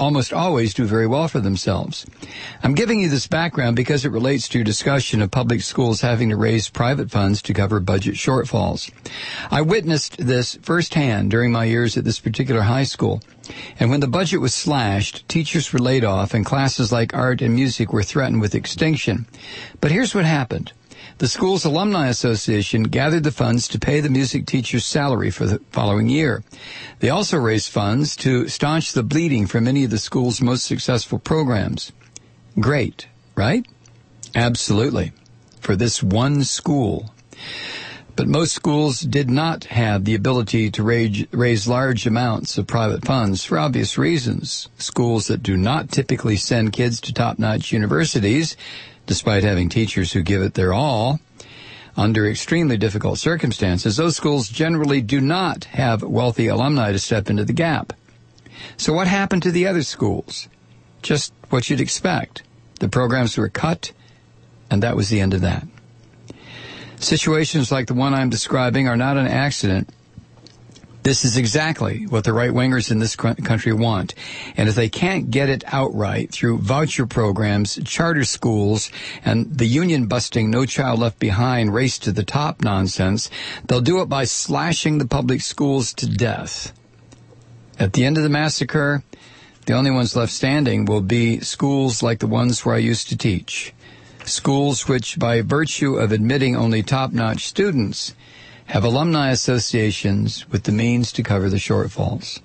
well for themselves. I'm giving you this background because it relates to your discussion of public schools having to raise private funds to cover budget shortfalls. I witnessed this firsthand during my years at this particular high school. And when the budget was slashed, teachers were laid off and classes like art and music were threatened with extinction. But here's what happened. The school's alumni association gathered the funds to pay the music teacher's salary for the following year. They also raised funds to staunch the bleeding for many of the school's most successful programs. Great, right? Absolutely. For this one school. But most schools did not have the ability to raise large amounts of private funds for obvious reasons. Schools that do not typically send kids to top-notch universities, despite having teachers who give it their all, under extremely difficult circumstances, those schools generally do not have wealthy alumni to step into the gap. So what happened to the other schools? Just what you'd expect. The programs were cut, and that was the end of that. Situations like the one I'm describing are not an accident. This is exactly what the right-wingers in this country want. And if they can't get it outright through voucher programs, charter schools, and the union-busting No Child Left Behind race to the top nonsense, they'll do it by slashing the public schools to death. At the end of the massacre, the only ones left standing will be schools like the ones where I used to teach. Schools which, by virtue of admitting only top-notch students, have alumni associations with the means to cover the shortfalls.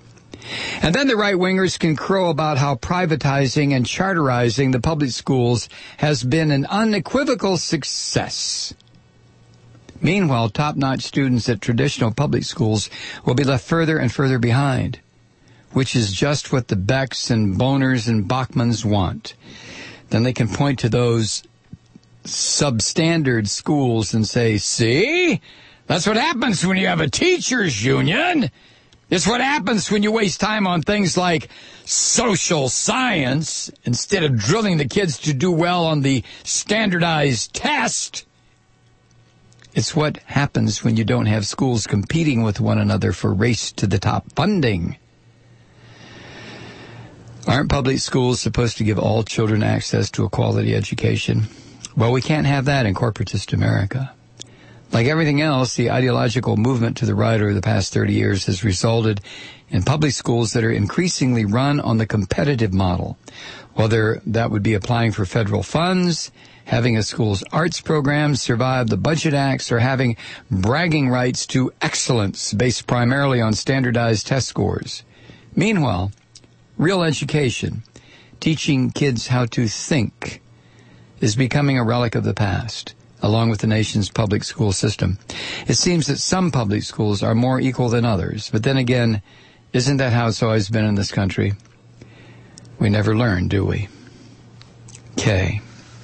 And then the right-wingers can crow about how privatizing and charterizing the public schools has been an unequivocal success. Meanwhile, top-notch students at traditional public schools will be left further and further behind, which is just what the Becks and Boners and Bachmans want. Then they can point to those substandard schools and say, see, that's what happens when you have a teachers' union. It's what happens when you waste time on things like social science instead of drilling the kids to do well on the standardized test. It's what happens when you don't have schools competing with one another for race to the top funding. Aren't public schools supposed to give all children access to a quality education? Well, we can't have that in corporatist America. Like everything else, the ideological movement to the right over the past 30 years has resulted in public schools that are increasingly run on the competitive model. Whether that would be applying for federal funds, having a school's arts program survive the budget acts, or having bragging rights to excellence based primarily on standardized test scores. Meanwhile, real education, teaching kids how to think, is becoming a relic of the past, along with the nation's public school system. It seems that some public schools are more equal than others, but then again, isn't that how it's always been in this country? We never learn, do we? Okay.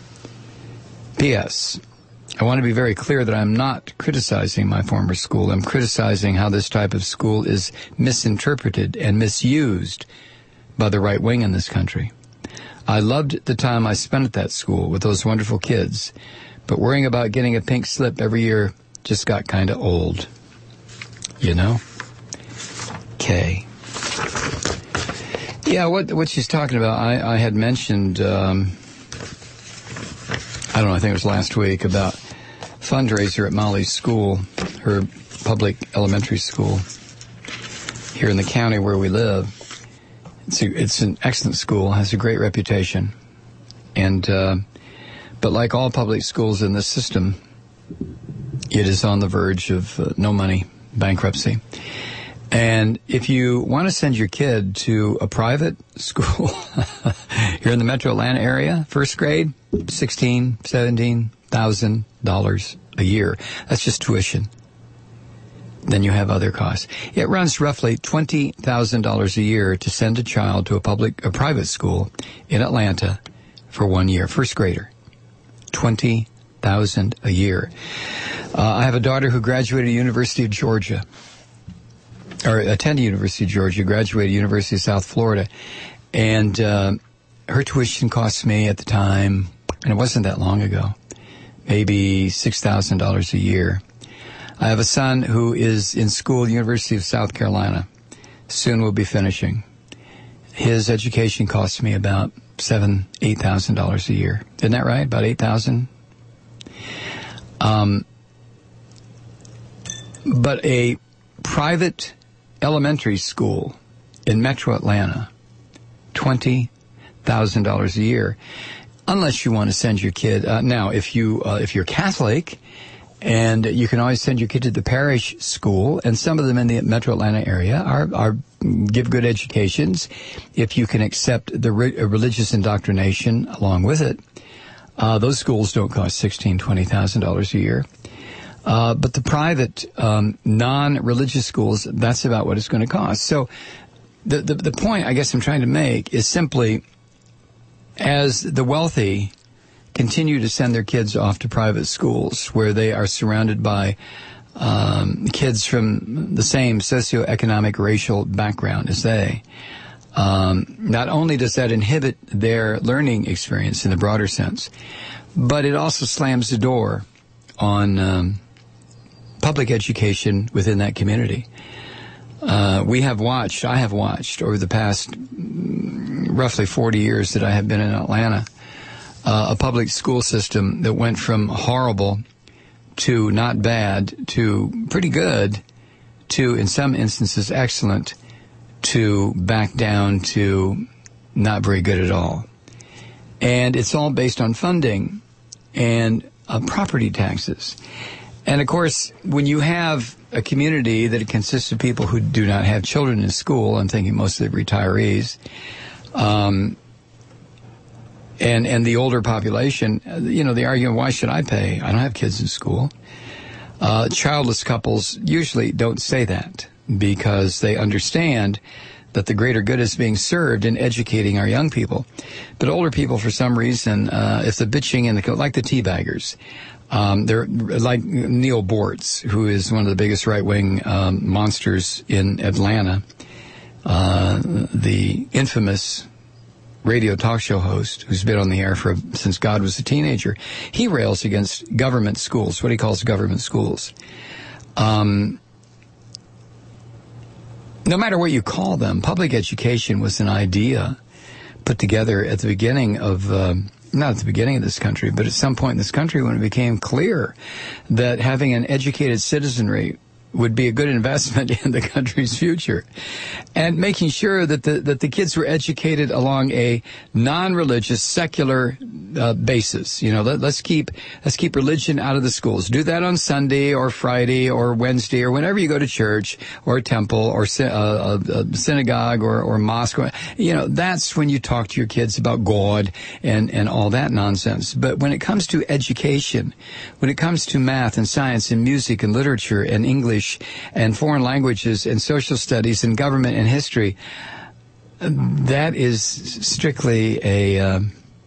P.S. I want to be very clear that I'm not criticizing my former school. I'm criticizing how this type of school is misinterpreted and misused by the right wing in this country. I loved the time I spent at that school with those wonderful kids, but worrying about getting a pink slip every year just got kind of old. You know? Okay. Yeah, what she's talking about, I had mentioned, I don't know, I think it was last week, about fundraiser at Molly's school, her public elementary school here in the county where we live. It's an excellent school, has a great reputation. And, but like all public schools in this system, it is on the verge of no money, bankruptcy. And if you want to send your kid to a private school here in the Metro Atlanta area, first grade, $16,000, $17,000 a year. That's just tuition. Then you have other costs. It runs roughly $20,000 a year to send a child to a private school in Atlanta for 1 year, first grader. $20,000 a year. I have a daughter who graduated University of Georgia, or attended University of Georgia, graduated University of South Florida, and her tuition cost me at the time, and it wasn't that long ago, maybe $6,000 a year. I have a son who is in school at the University of South Carolina. Soon will be finishing. His education costs me about $7,000, $8,000 a year. Isn't that right? About $8,000? But a private elementary school in Metro Atlanta, $20,000 a year. Unless you want to send your kid, now if you're Catholic, and you can always send your kid to the parish school, and some of them in the Metro Atlanta area are give good educations if you can accept the religious indoctrination along with it. Those schools don't cost $16,000, $20,000 a year. But the private, non-religious schools, that's about what it's going to cost. So the point I guess I'm trying to make is simply, as the wealthy continue to send their kids off to private schools where they are surrounded by kids from the same socioeconomic racial background as they, not only does that inhibit their learning experience in the broader sense, but it also slams the door on public education within that community. I have watched over the past roughly 40 years that I have been in Atlanta, a public school system that went from horrible to not bad to pretty good to, in some instances, excellent to back down to not very good at all. And it's all based on funding and property taxes. And, of course, when you have a community that consists of people who do not have children in school. I'm thinking mostly retirees. And the older population, the argument, why should I pay? I don't have kids in school. Childless couples usually don't say that because they understand that the greater good is being served in educating our young people. But older people, for some reason, if the bitching and like the teabaggers, they're like Neil Bortz, who is one of the biggest right-wing monsters in Atlanta, the infamous radio talk show host who's been on the air since God was a teenager. He rails against government schools, what he calls government schools. No matter what you call them, public education was an idea put together at the beginning of, not at the beginning of this country, but at some point in this country when it became clear that having an educated citizenry would be a good investment in the country's future, and making sure that the kids were educated along a non-religious, secular basis. Let's keep religion out of the schools. Do that on Sunday or Friday or Wednesday or whenever you go to church or a temple or a synagogue or mosque. That's when you talk to your kids about God and all that nonsense. But when it comes to education, when it comes to math and science and music and literature and English and foreign languages and social studies and government and history, that is strictly a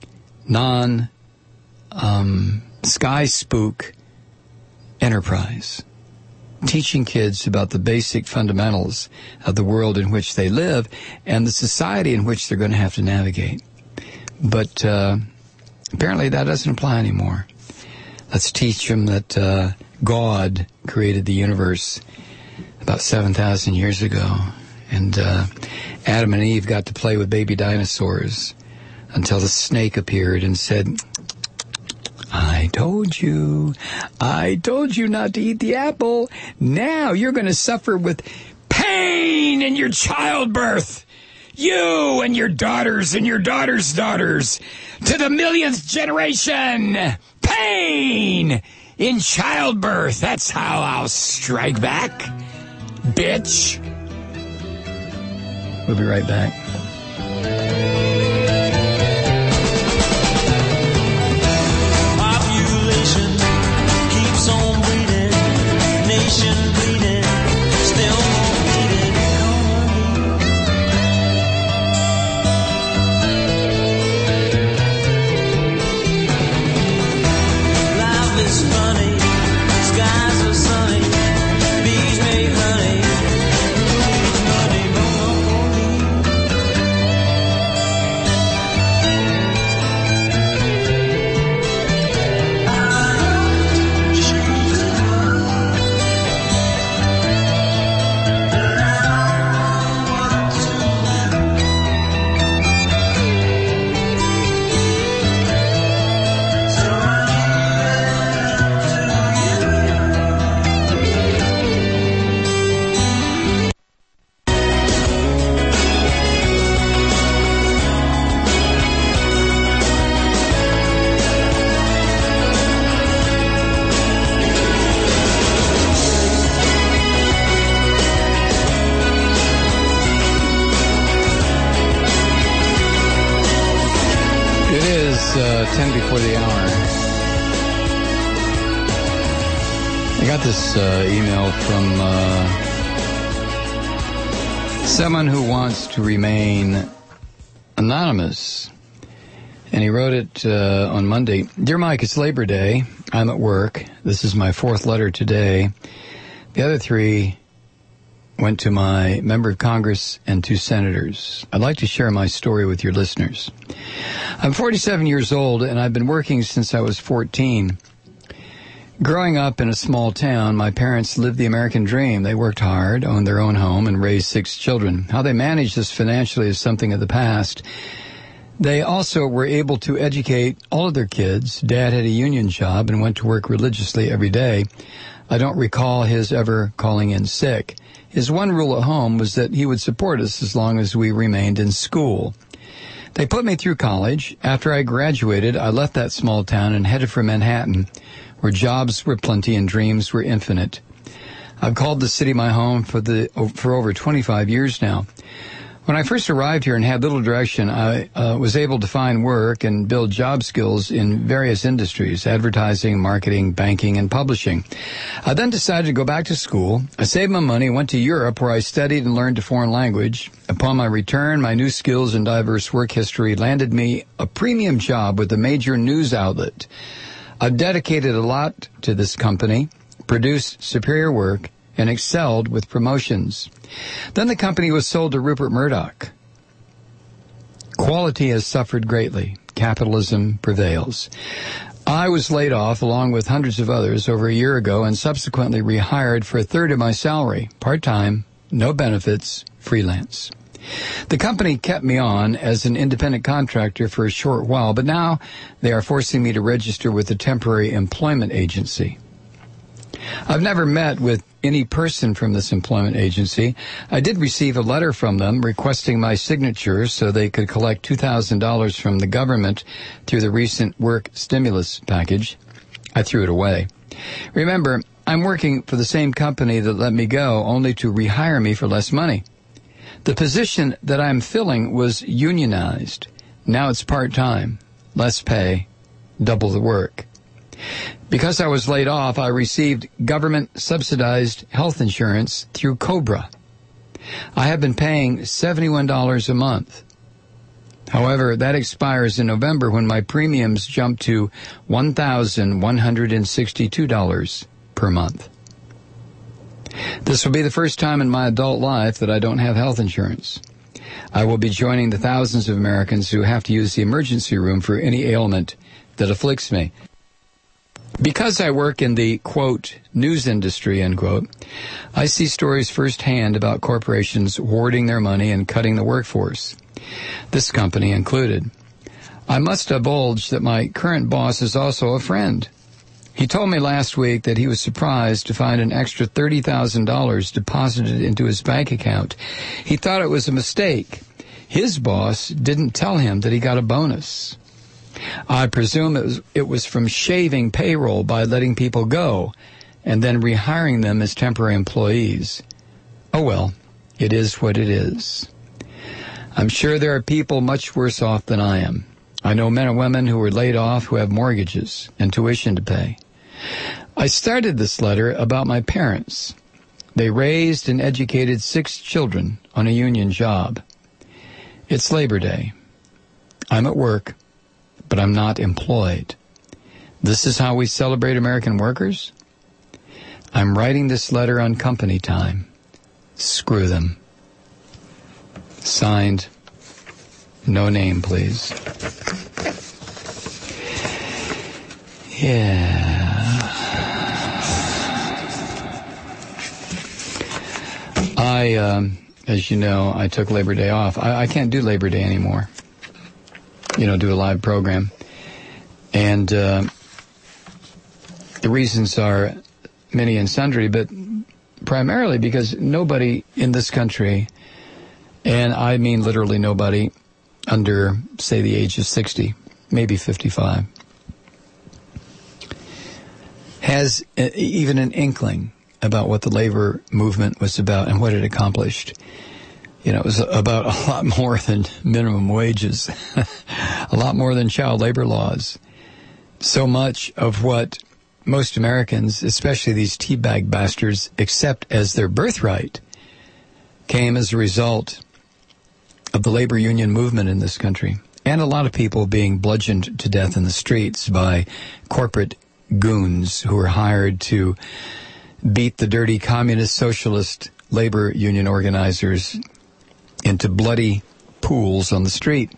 non-sky spook enterprise. Teaching kids about the basic fundamentals of the world in which they live and the society in which they're going to have to navigate. But apparently that doesn't apply anymore. Let's teach them that God created the universe about 7,000 years ago, and Adam and Eve got to play with baby dinosaurs until the snake appeared and said, I told you not to eat the apple. Now you're going to suffer with pain in your childbirth. You and your daughters and your daughters' daughters to the millionth generation. Pain in childbirth. That's how I'll strike back, bitch. We'll be right back. Population keeps on bleeding. Nation bleeding. Still more bleeding. Life is funny. Skies are sunny. Bees make honey. Money, It is 10 before the hour. I got this email from someone who wants to remain anonymous. And he wrote it on Monday. Dear Mike, it's Labor Day. I'm at work. This is my fourth letter today. The other three went to my member of Congress and 2 senators. I'd like to share my story with your listeners. I'm 47 years old, and I've been working since I was 14. Growing up in a small town, my parents lived the American dream. They worked hard, owned their own home, and raised 6 children. How they managed this financially is something of the past. They also were able to educate all of their kids. Dad had a union job and went to work religiously every day. I don't recall his ever calling in sick. His one rule at home was that he would support us as long as we remained in school. They put me through college. After I graduated, I left that small town and headed for Manhattan, where jobs were plenty and dreams were infinite. I've called the city my home for over 25 years now. When I first arrived here and had little direction, I was able to find work and build job skills in various industries, advertising, marketing, banking, and publishing. I then decided to go back to school. I saved my money, went to Europe, where I studied and learned a foreign language. Upon my return, my new skills and diverse work history landed me a premium job with a major news outlet. I've dedicated a lot to this company, produced superior work, and excelled with promotions. Then the company was sold to Rupert Murdoch. Quality has suffered greatly. Capitalism prevails. I was laid off along with hundreds of others over a year ago and subsequently rehired for a third of my salary, part-time, no benefits, freelance. The company kept me on as an independent contractor for a short while, but now they are forcing me to register with a temporary employment agency. I've never met with any person from this employment agency. I did receive a letter from them requesting my signature so they could collect $2,000 from the government through the recent work stimulus package. I threw it away. Remember, I'm working for the same company that let me go, only to rehire me for less money. The position that I'm filling was unionized. Now it's part-time, less pay, double the work. Because I was laid off, I received government-subsidized health insurance through COBRA. I have been paying $71 a month. However, that expires in November when my premiums jump to $1,162 per month. This will be the first time in my adult life that I don't have health insurance. I will be joining the thousands of Americans who have to use the emergency room for any ailment that afflicts me. Because I work in the, quote, news industry, end quote, I see stories firsthand about corporations hoarding their money and cutting the workforce, this company included. I must divulge that my current boss is also a friend. He told me last week that he was surprised to find an extra $30,000 deposited into his bank account. He thought it was a mistake. His boss didn't tell him that he got a bonus. I presume it was from shaving payroll by letting people go and then rehiring them as temporary employees. Oh well, it is what it is. I'm sure there are people much worse off than I am. I know men and women who were laid off who have mortgages and tuition to pay. I started this letter about my parents. They raised and educated 6 children on a union job. It's Labor Day. I'm at work, but I'm not employed. This is how we celebrate American workers? I'm writing this letter on company time. Screw them. Signed, no name, please. Yeah. As you know, I took Labor Day off. I can't do Labor Day anymore. Do a live program. And the reasons are many and sundry, but primarily because nobody in this country, and I mean literally nobody under, say, the age of 60, maybe 55, has even an inkling about what the labor movement was about and what it accomplished. It was about a lot more than minimum wages, a lot more than child labor laws. So much of what most Americans, especially these teabag bastards, accept as their birthright came as a result of the labor union movement in this country. And a lot of people being bludgeoned to death in the streets by corporate goons who were hired to beat the dirty communist, socialist labor union organizers into bloody pools on the street.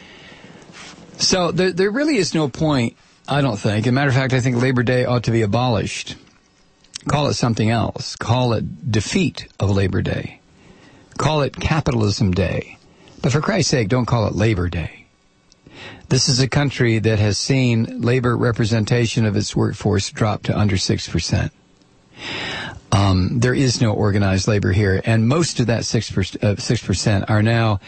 So there really is no point, I don't think. As a matter of fact, I think Labor Day ought to be abolished. Call it something else. Call it defeat of Labor Day. Call it Capitalism Day. But for Christ's sake, don't call it Labor Day. This is a country that has seen labor representation of its workforce drop to under 6%. There is no organized labor here, and most of that 6% are now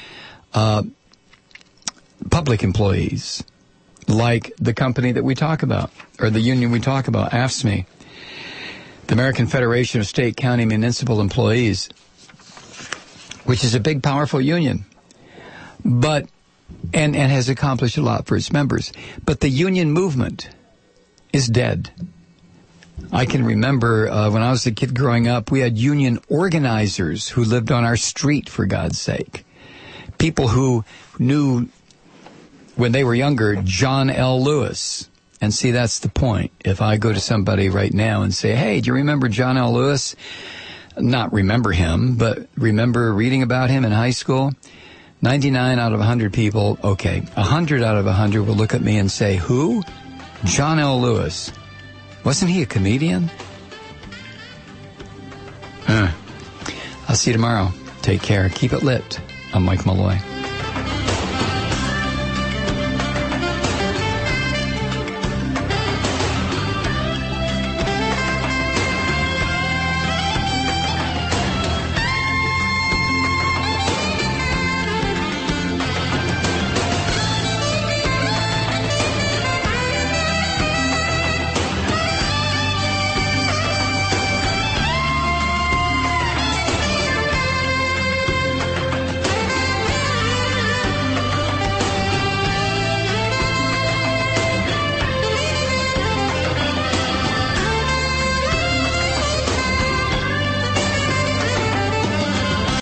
public employees, like the company that we talk about, or the union we talk about, AFSCME. the American Federation of State, County, Municipal Employees, which is a big, powerful union, but and has accomplished a lot for its members. But the union movement is dead. I can remember when I was a kid growing up, we had union organizers who lived on our street, for God's sake. People who knew, when they were younger, John L. Lewis. And see, that's the point. If I go to somebody right now and say, hey, do you remember John L. Lewis? Not remember him, but remember reading about him in high school? 99 out of 100 people, okay, 100 out of 100 will look at me and say, who? John L. Lewis. Wasn't he a comedian? I'll see you tomorrow. Take care. Keep it lit. I'm Mike Malloy.